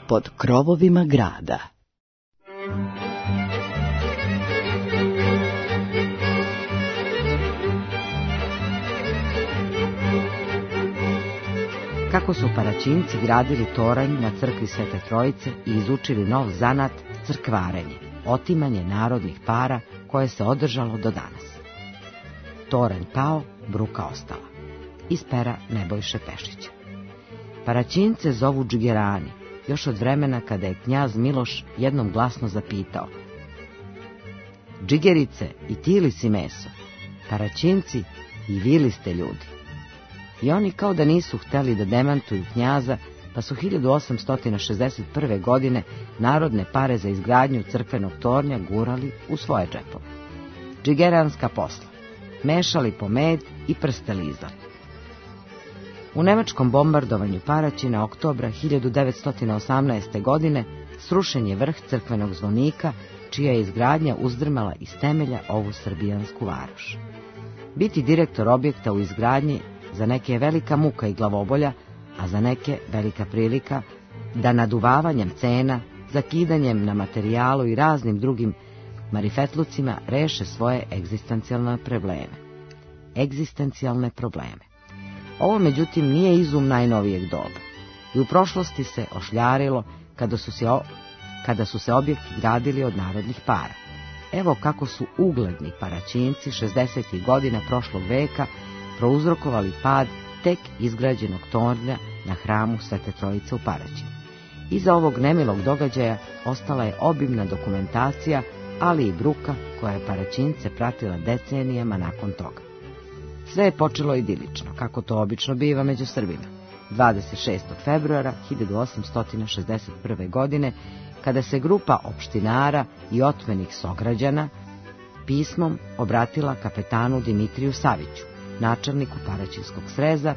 pod krovovima grada. Kako su Paraćinci gradili toranj na crkvi Svete Trojice i izučili nov zanat crkvarenje, otimanje narodnih para koje se održalo do danas. Toranj pao, bruka ostala. Iz pera Nebojše Pešića. Paraćince zovu džigerani, još od vremena kada je knjaz Miloš jednom glasno zapitao: džigerice, i ti li si meso? Paraćinci, i vi li ste ljudi? I oni kao da nisu hteli da demantuju knjaza, pa su 1861. godine narodne pare za izgradnju crkvenog tornja gurali u svoje džepove. Džigeranska posla. Mešali po med i prste lizali. U nemačkom bombardovanju Paraćina oktobra 1918. godine srušen je vrh crkvenog zvonika, čija je izgradnja uzdrmala iz temelja ovu srbijansku varoš. Biti direktor objekta u izgradnji za neke je velika muka i glavobolja, a za neke velika prilika da naduvavanjem cena, zakidanjem na materijalu i raznim drugim marifetlucima reše svoje egzistencijalne probleme. Ovo, međutim, nije izum najnovijeg doba. I u prošlosti se ošljarilo kada su se objekti gradili od narodnih para. Evo kako su ugledni Paraćinci 60. godina prošlog veka prouzrokovali pad tek izgrađenog tornja na hramu Svete Trojice u Paraćinu. Iza ovog nemilog događaja ostala je obimna dokumentacija, ali i bruka koja je Paraćince pratila decenijama nakon toga. Sve je počelo idilično, kako to obično biva među Srbima, 26. februara 1861. godine, kada se grupa opštinara i otmenih sograđana pismom obratila kapetanu Dimitriju Saviću, načelniku Paraćinskog sreza,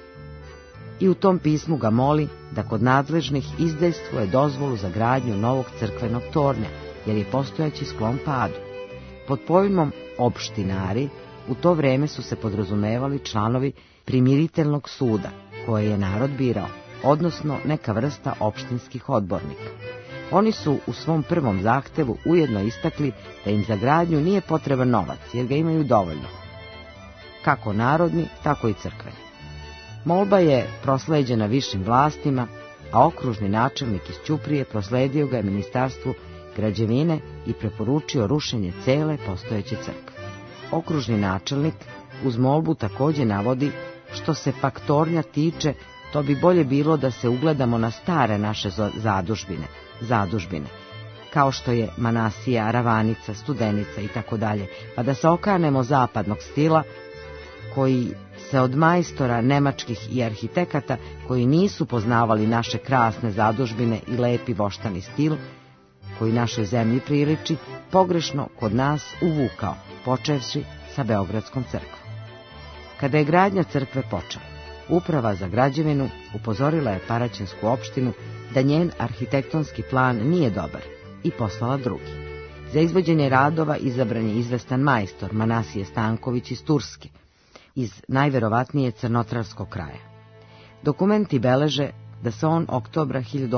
i u tom pismu ga moli da kod nadležnih izdejstvuje dozvolu za gradnju novog crkvenog tornja, jer je postojeći sklon padu. Pod pojmom opštinari u to vreme su se podrazumevali članovi primiriteljnog suda, koje je narod birao, odnosno neka vrsta opštinskih odbornika. Oni su u svom prvom zahtevu ujedno istakli da im za gradnju nije potreban novac, jer ga imaju dovoljno, kako narodni, tako i crkveni. Molba je prosleđena višim vlastima, a okružni načelnik iz Ćuprije prosledio ga je Ministarstvu građevine i preporučio rušenje cele postojeće crkve. Okružni načelnik uz molbu također navodi: što se pak tornja tiče, to bi bolje bilo da se ugledamo na stare naše zadužbine, kao što je Manasija, Ravanica, Studenica i tako dalje, pa da se okanemo zapadnog stila, koji se od majstora nemačkih i arhitekata, koji nisu poznavali naše krasne zadužbine i lepi voštani stil, koji našoj zemlji priliči, pogrešno kod nas uvukao, počevši sa Beogradskom crkvom. Kada je gradnja crkve počela, Uprava za građevinu upozorila je Paraćinsku opštinu da njen arhitektonski plan nije dobar i poslala drugi. Za izvođenje radova izabran je izvestan majstor Manasije Stanković iz Turske, iz najverovatnije crnotrarskog kraja. Dokumenti beleže da se on oktobra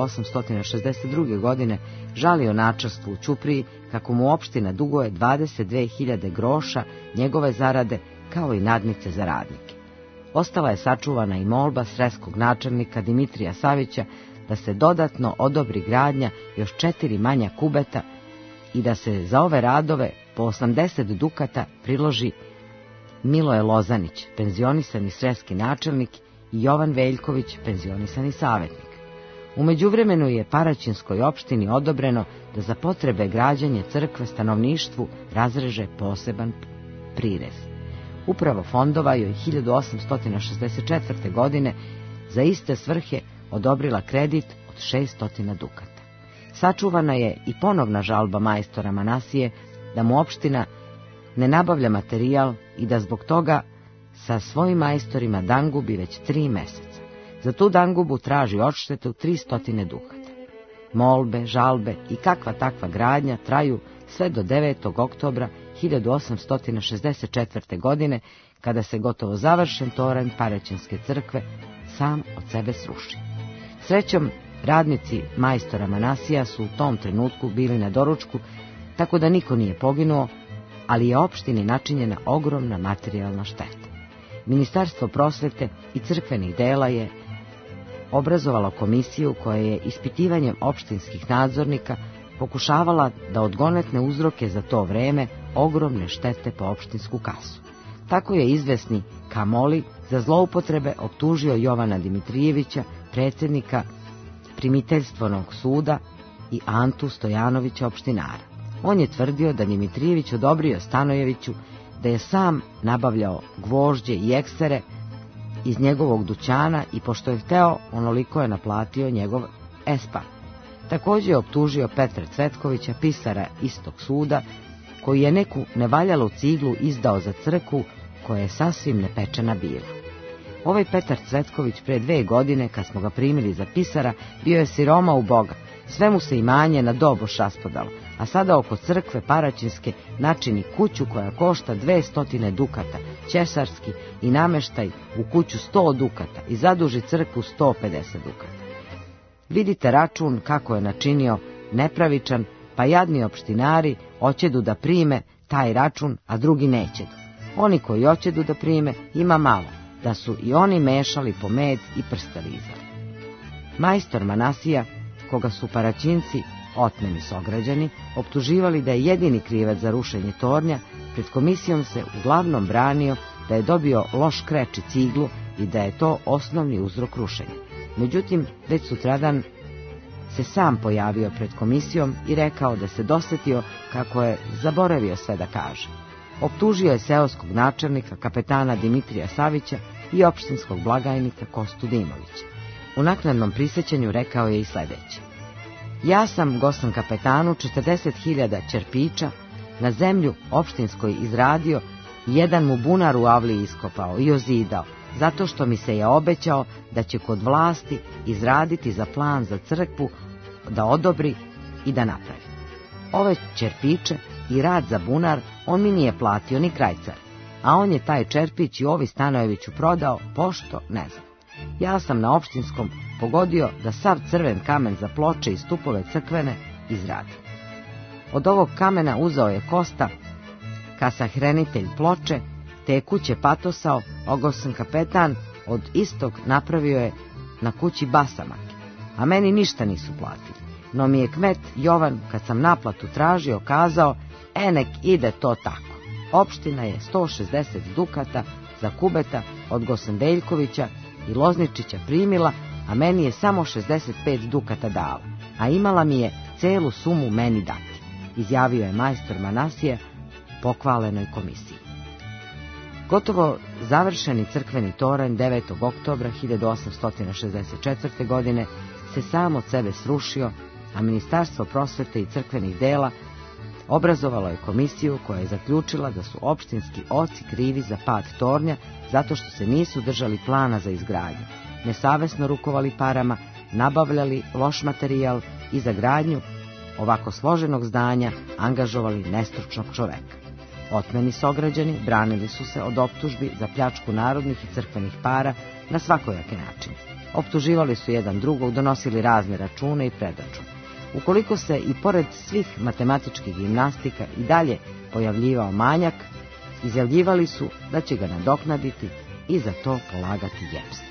1862. godine žalio načelstvu u Ćupriji kako mu opština duguje 22.000 groša njegove zarade, kao i nadnice za radnike. Ostala je sačuvana i molba sreskog načelnika Dimitrija Savića da se dodatno odobri gradnja još 4 manja kubeta i da se za ove radove po 80 dukata priloži Miloje Lozanić, penzionisani sreski načelnik, i Jovan Veljković, penzionisani savjetnik. U međuvremenu je Paraćinskoj opštini odobreno da za potrebe građanja crkve stanovništvu razreže poseban prirez. Upravo fondova joj 1864. godine za iste svrhe odobrila kredit od 600 dukata. Sačuvana je i ponovna žalba majstora Manasije da mu opština ne nabavlja materijal i da zbog toga sa svojim majstorima dangubi već 3 meseca. Za tu dangubu traži odštetu 300 dukata. Molbe, žalbe i kakva takva gradnja traju sve do 9. oktobra 1864. godine, kada se gotovo završen toranj Paraćinske crkve sam od sebe sruši. Srećom, Radnici majstora Manasija su u tom trenutku bili na doručku, tako da niko nije poginuo, ali je opštini načinjena ogromna materijalna šteta. Ministarstvo prosvete i crkvenih dela je obrazovalo komisiju koja je ispitivanjem opštinskih nadzornika pokušavala da odgonetne uzroke za to vreme ogromne štete po opštinsku kasu. Tako je izvesni Kamoli za zloupotrebe optužio Jovana Dimitrijevića, predsjednika primiteljstvenog suda, i Antu Stojanovića, opštinara. On je tvrdio da Dimitrijević odobrio Stanojeviću da je sam nabavljao gvožđe i ekstere iz njegovog dućana i pošto je hteo, onoliko je naplatio njegov espan. Također je optužio Petra Cvetkovića, pisara istog suda, koji je neku nevaljalu ciglu izdao za crkvu koja je sasvim nepečena bila. Ovaj Petar Cvetković pre 2 godine, kad smo ga primili za pisara, bio je siroma u Boga. Sve mu se imanje na doboš raspodalo, a sada oko crkve Paraćinske načini kuću koja košta 200 dukata, ćesarski, i nameštaj u kuću 100 dukata i zaduži crkvu 150 dukata. Vidite račun kako je načinio nepravičan, pa jadni opštinari hoćedu da prime taj račun, a drugi nećedu. Oni koji hoćedu da prime ima malo, da su i oni mešali po med i prste lizali. Majstor Manasija, koga su Paraćinci, otmeni sograđani, optuživali da je jedini krivac za rušenje tornja, pred komisijom se uglavnom branio da je dobio loš kreč i ciglu i da je to osnovni uzrok rušenja. Međutim, već sutradan se sam pojavio pred komisijom i rekao da se dosetio kako je zaboravio sve da kaže. Optužio je seoskog načelnika, kapetana Dimitrija Savića i opštinskog blagajnika Kostu Dimovića. U naknadnom prisjećanju rekao je i sljedeće: ja sam gostom kapetanu 40.000 čerpića na zemlju opštinskoj izradio i jedan mu bunar u avli iskopao i ozidao, zato što mi se je obećao da će kod vlasti izraditi za plan za crkvu, da odobri i da napravi. Ove čerpiće i rad za bunar on mi nije platio ni krajcar, a on je taj čerpić i ovi Stanojeviću prodao, pošto ne znam. Ja sam na opštinskom pogodio da sav crven kamen za ploče i stupove crkvene izradi. Od ovog kamena uzeo je Kosta, kasahrenitelj ploče, te je kuće patosao, ogosan kapetan od istog napravio je na kući basamake, a meni ništa nisu platili. No mi je kmet Jovan, kad sam naplatu tražio, kazao, nek ide to tako. Opština je 160 dukata za kubeta od Gosandeljkovića i Lozničića primila, a meni je samo 65 dukata dala, a imala mi je celu sumu meni dati, izjavio je majstor Manasije pokvalenoj komisiji. Gotovo završeni crkveni toranj 9. oktobra 1864. godine se sam od sebe srušio, a Ministarstvo prosvete i crkvenih dela obrazovalo je komisiju koja je zaključila da su opštinski oci krivi za pad tornja zato što se nisu držali plana za izgradnju, nesavesno rukovali parama, nabavljali loš materijal i za gradnju ovako složenog zdanja angažovali nestručnog čoveka. Otmeni sograđani branili su se od optužbi za pljačku narodnih i crkvenih para na svakojake načine. Optuživali su jedan drugog, donosili razne račune i predračune. Ukoliko se i pored svih matematičkih gimnastika i dalje pojavljivao manjak, izjavljivali su da će ga nadoknaditi i za to polagati jemstvo.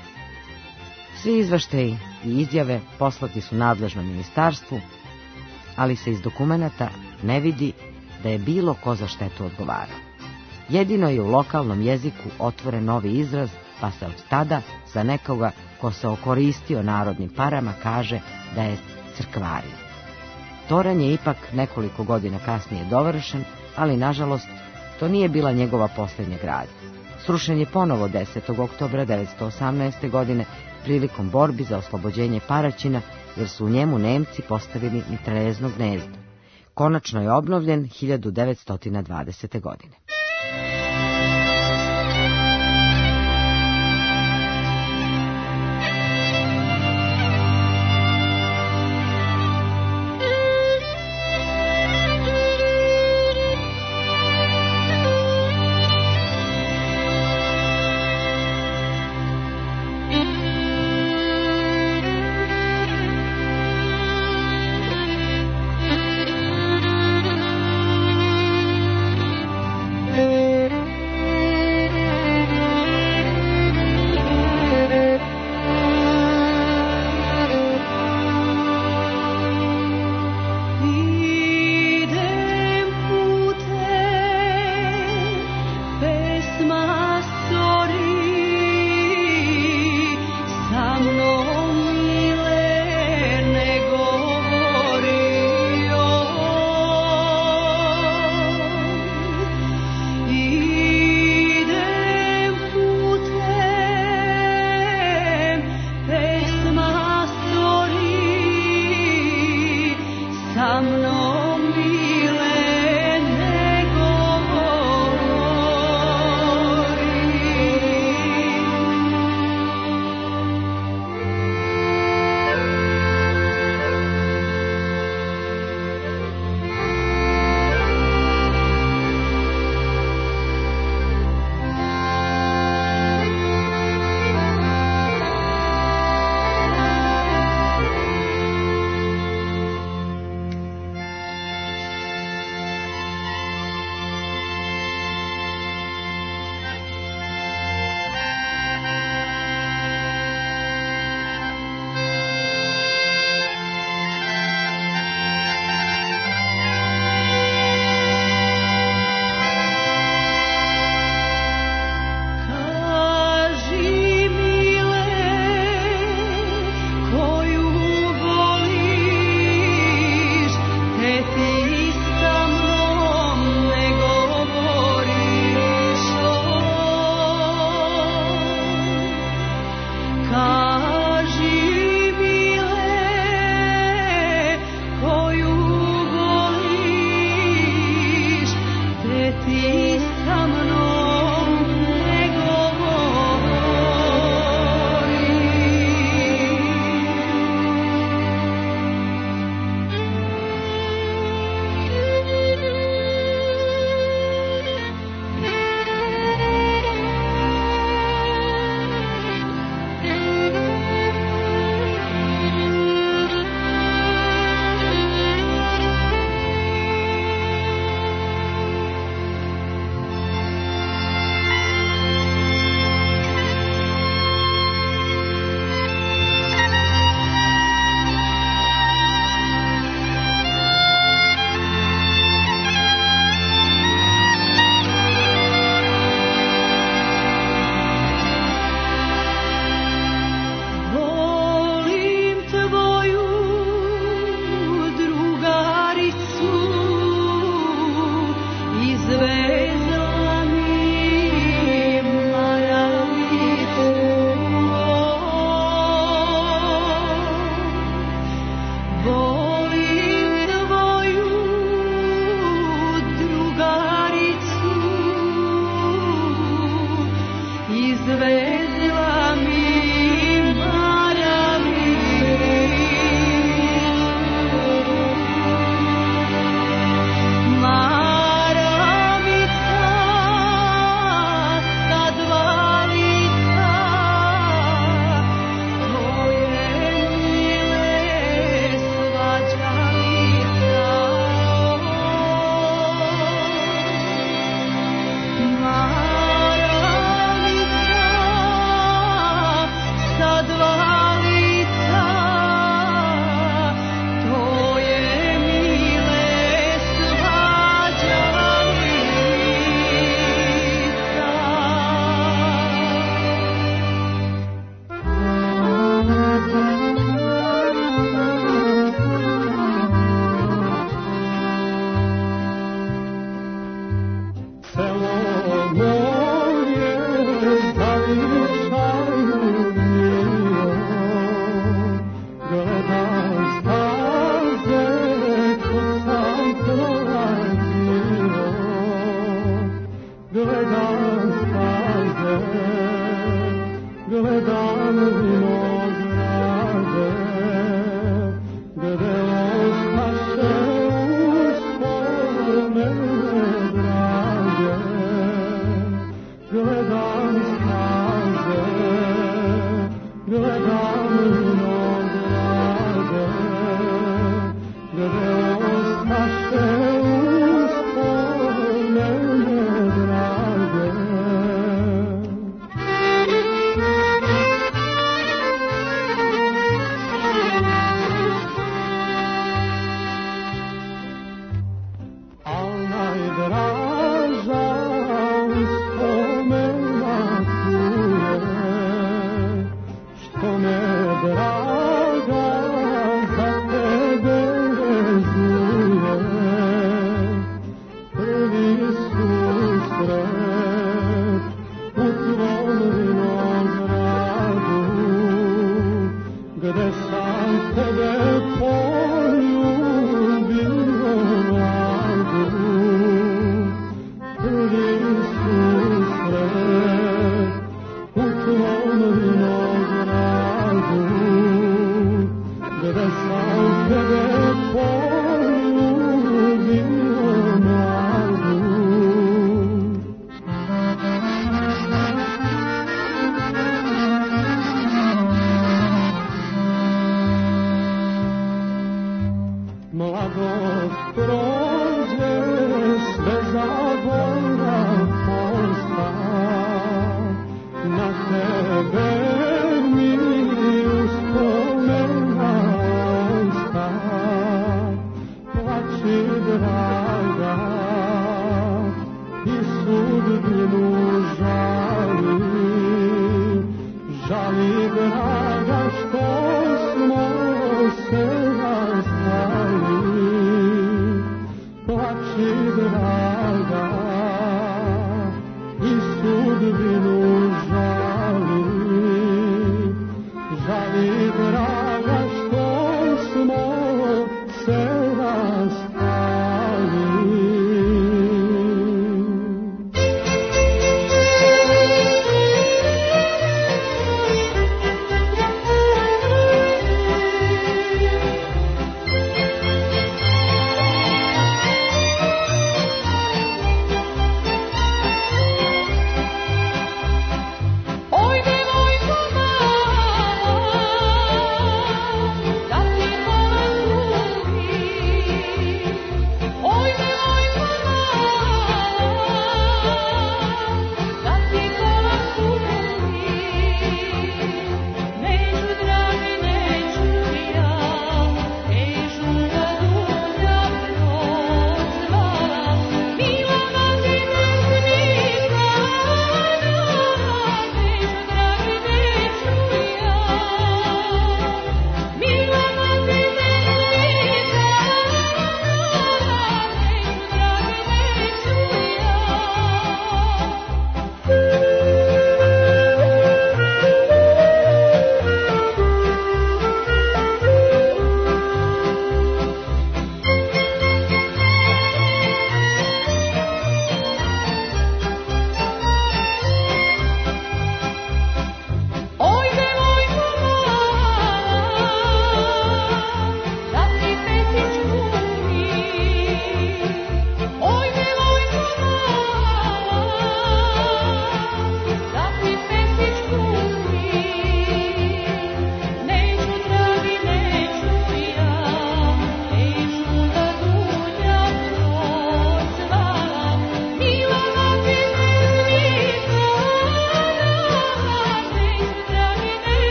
Svi izveštaji i izjave poslati su nadležnom ministarstvu, ali se iz dokumenata ne vidi da je bilo ko za štetu odgovarao. Jedino je u lokalnom jeziku otvoren novi izraz, pa se od tada za nekoga ko se okoristio narodnim parama kaže da je crkvario. Toranj je ipak nekoliko godina kasnije dovršen, ali nažalost to nije bila njegova posljednja gradnja. Srušen je ponovo 10. oktobra 1918. godine prilikom borbi za oslobođenje Paraćina, jer su u njemu Nemci postavili mitraljezno gnezdo. Konačno je obnovljen 1920. godine.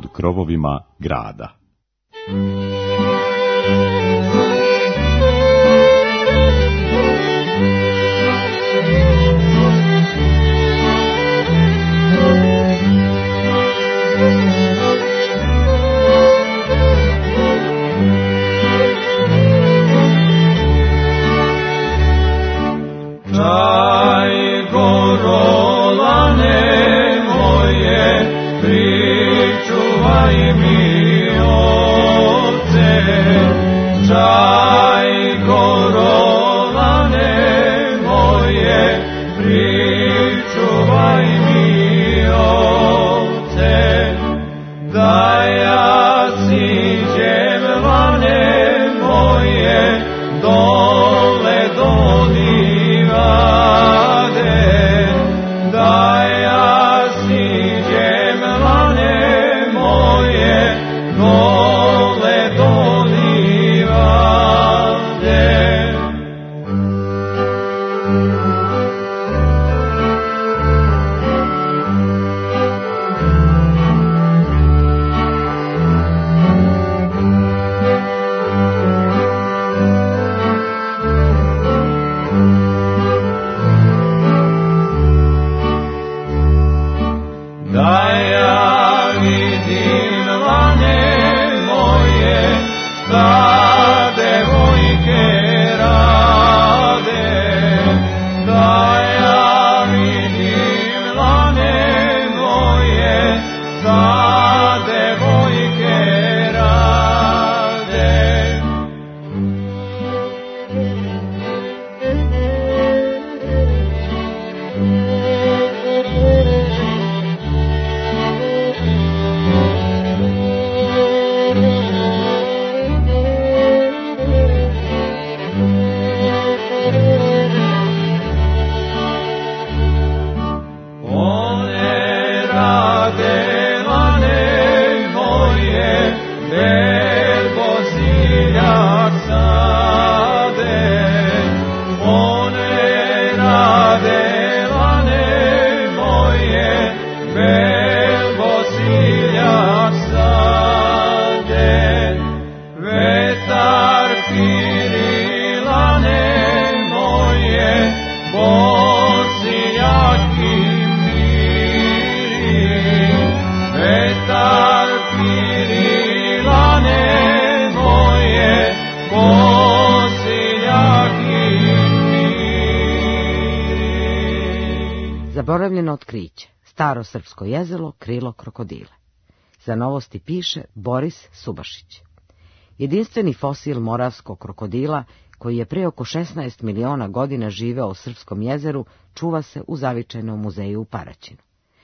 pod krovovima grada. Zaboravljeno otkriće, staro srpsko jezero, krilo krokodile. Za Novosti piše Boris Subašić. Jedinstveni fosil moravskog krokodila, koji je pre oko 16 miliona godina živeo u Srpskom jezeru, čuva se u Zavičajnom muzeju u Paraćinu.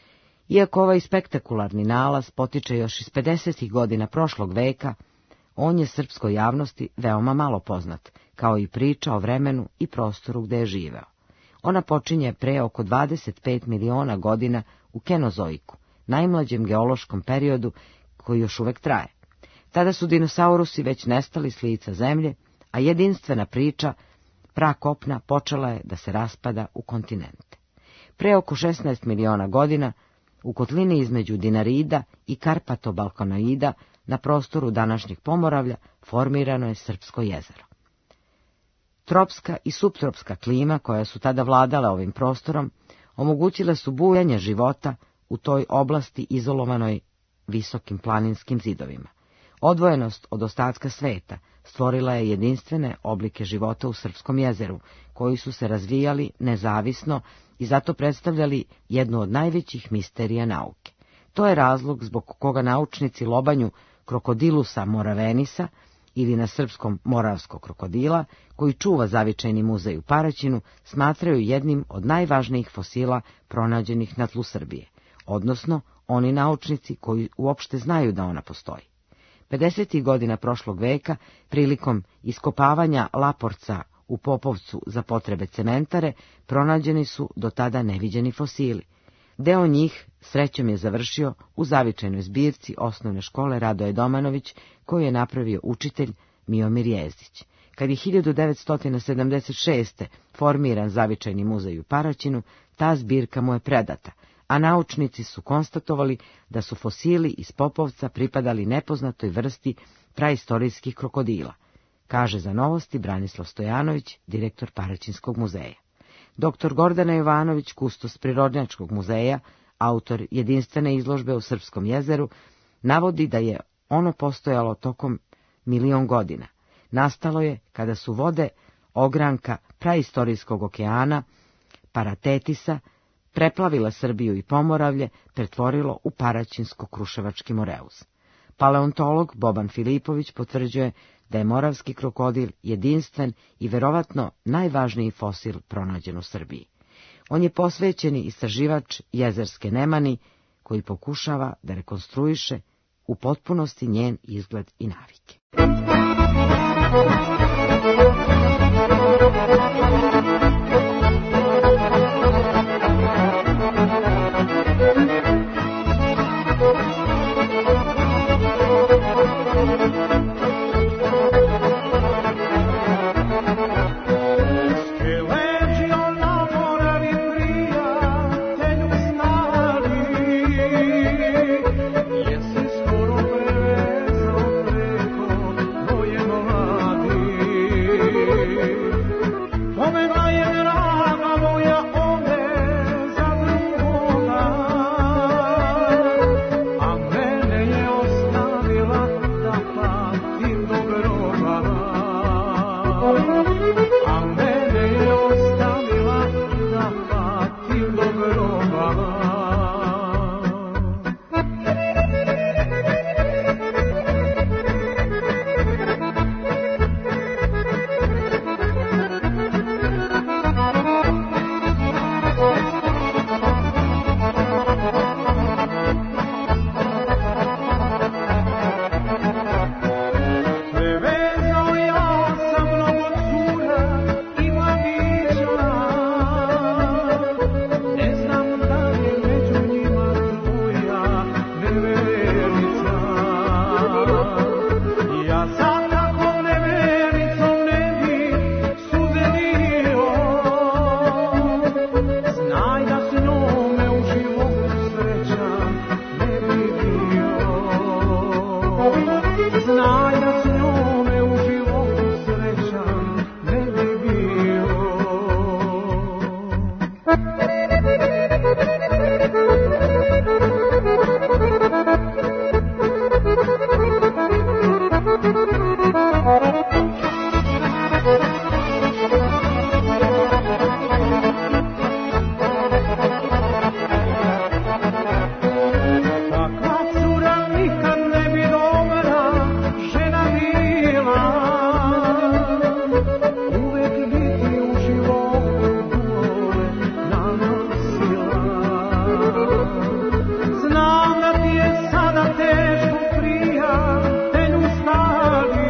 Iako ovaj spektakularni nalaz potiče još iz 50. godina prošlog veka, on je srpskoj javnosti veoma malo poznat, kao i priča o vremenu i prostoru gde je živeo. Ona počinje pre oko 25 miliona godina u Kenozoiku, najmlađem geološkom periodu koji još uvek traje. Tada su dinosaurusi već nestali s lica zemlje, a jedinstvena priča, prakopna, počela je da se raspada u kontinente. Pre oko 16 miliona godina, u kotlini između Dinarida i Karpato-Balkanoida, na prostoru današnjeg Pomoravlja, formirano je Srpsko jezero. Tropska i suptropska klima, koja su tada vladala ovim prostorom, omogućile su bujanje života u toj oblasti izolovanoj visokim planinskim zidovima. Odvojenost od ostatka sveta stvorila je jedinstvene oblike života u Srpskom jezeru, koji su se razvijali nezavisno i zato predstavljali jednu od najvećih misterija nauke. To je razlog zbog koga naučnici lobanju Krokodilusa moravenisa, ili na srpskom moravskog krokodila, koji čuva Zavičajni muzej u Paraćinu, smatraju jednim od najvažnijih fosila pronađenih na tlu Srbije, odnosno oni naučnici koji uopšte znaju da ona postoji. 50. godina prošlog veka, prilikom iskopavanja Laporca u Popovcu za potrebe cementare, pronađeni su do tada neviđeni fosili. Deo njih srećom je završio u Zavičajnoj zbirci osnovne škole Radoje Domanović, koju je napravio učitelj Miomir Jezdić. Kad je 1976. formiran Zavičajni muzej u Paraćinu, ta zbirka mu je predata, a naučnici su konstatovali da su fosili iz Popovca pripadali nepoznatoj vrsti praistorijskih krokodila, kaže za Novosti Branislav Stojanović, direktor Paraćinskog muzeja. Dr. Gordana Jovanović, kustos Prirodnjačkog muzeja, autor jedinstvene izložbe u Srpskom jezeru, navodi da je ono postojalo tokom 1.000.000 godina. Nastalo je kada su vode ogranka praistorijskog okeana, Paratetisa, preplavila Srbiju i Pomoravlje, pretvorilo u Paraćinsko-Kruševački Moreus. Paleontolog Boban Filipović potvrđuje da je moravski krokodil jedinstven i verovatno najvažniji fosil pronađen u Srbiji. On je posvećeni istraživač jezerske nemani koji pokušava da rekonstruiše u potpunosti njen izgled i navike. Znam da ti je sada teško, prijatelju stari,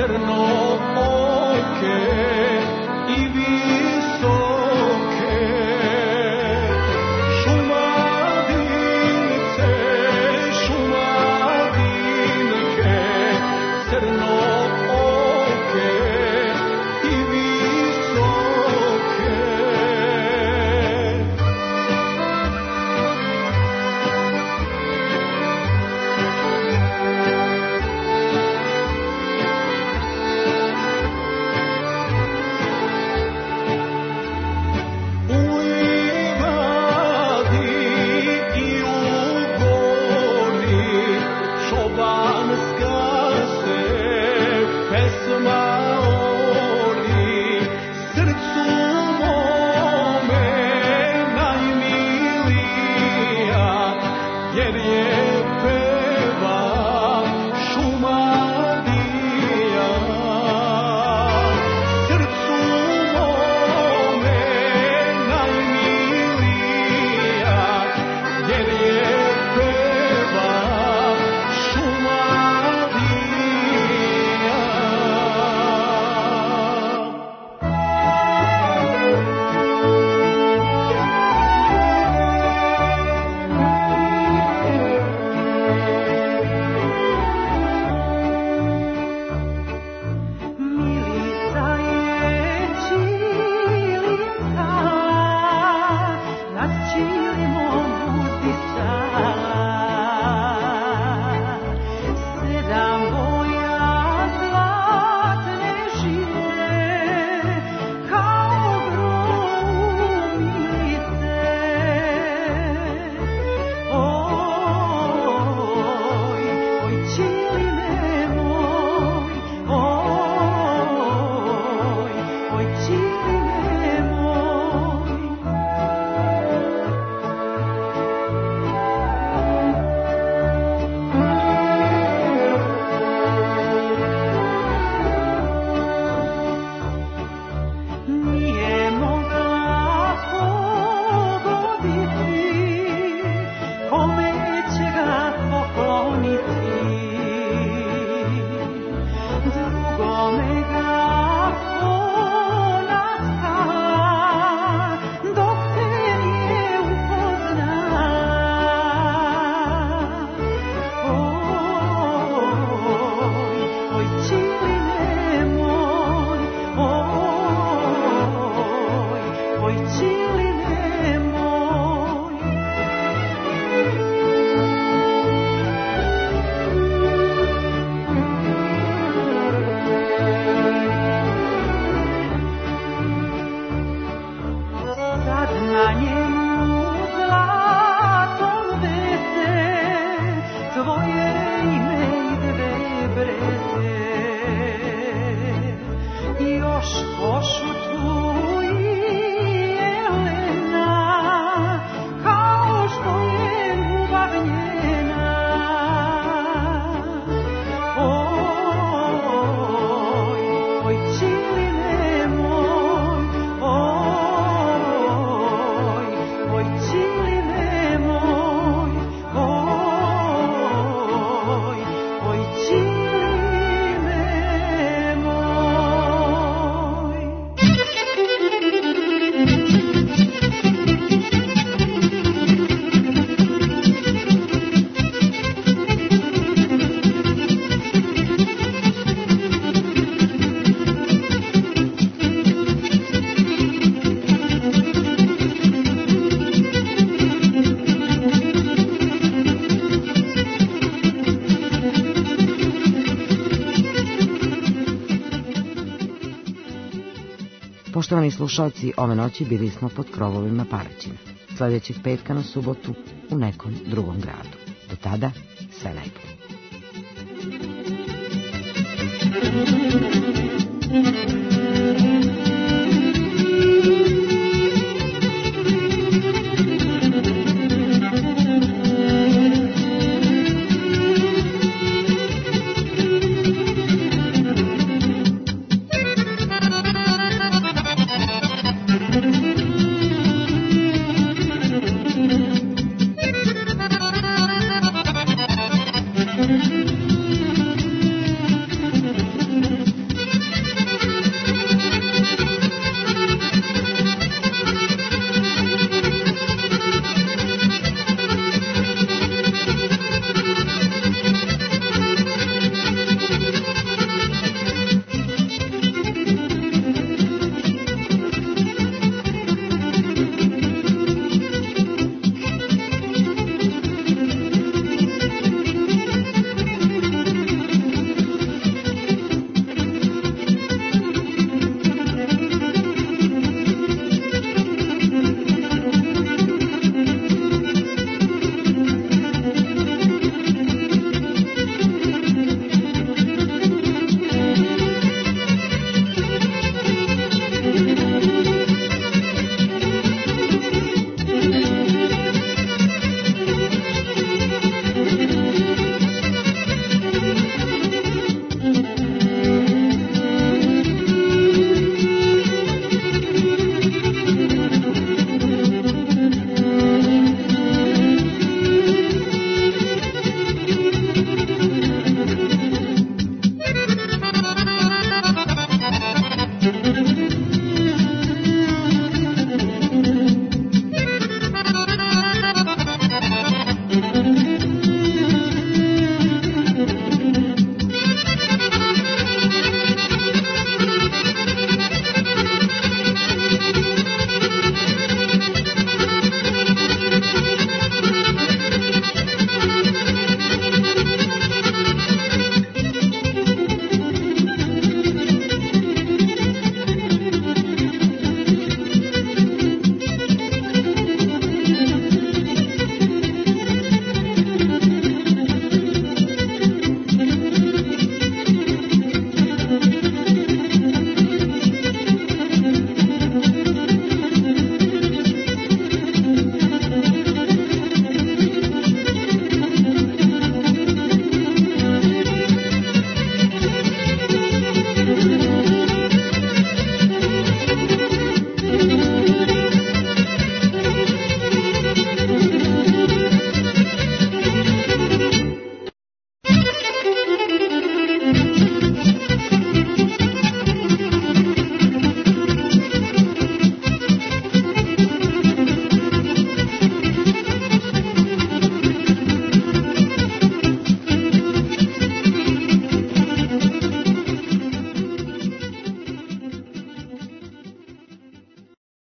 Poštovani slušalci, ove noći bili smo pod krovovima Paraćina. Sljedećeg petka na subotu u nekom drugom gradu. Do tada, sve najbolje.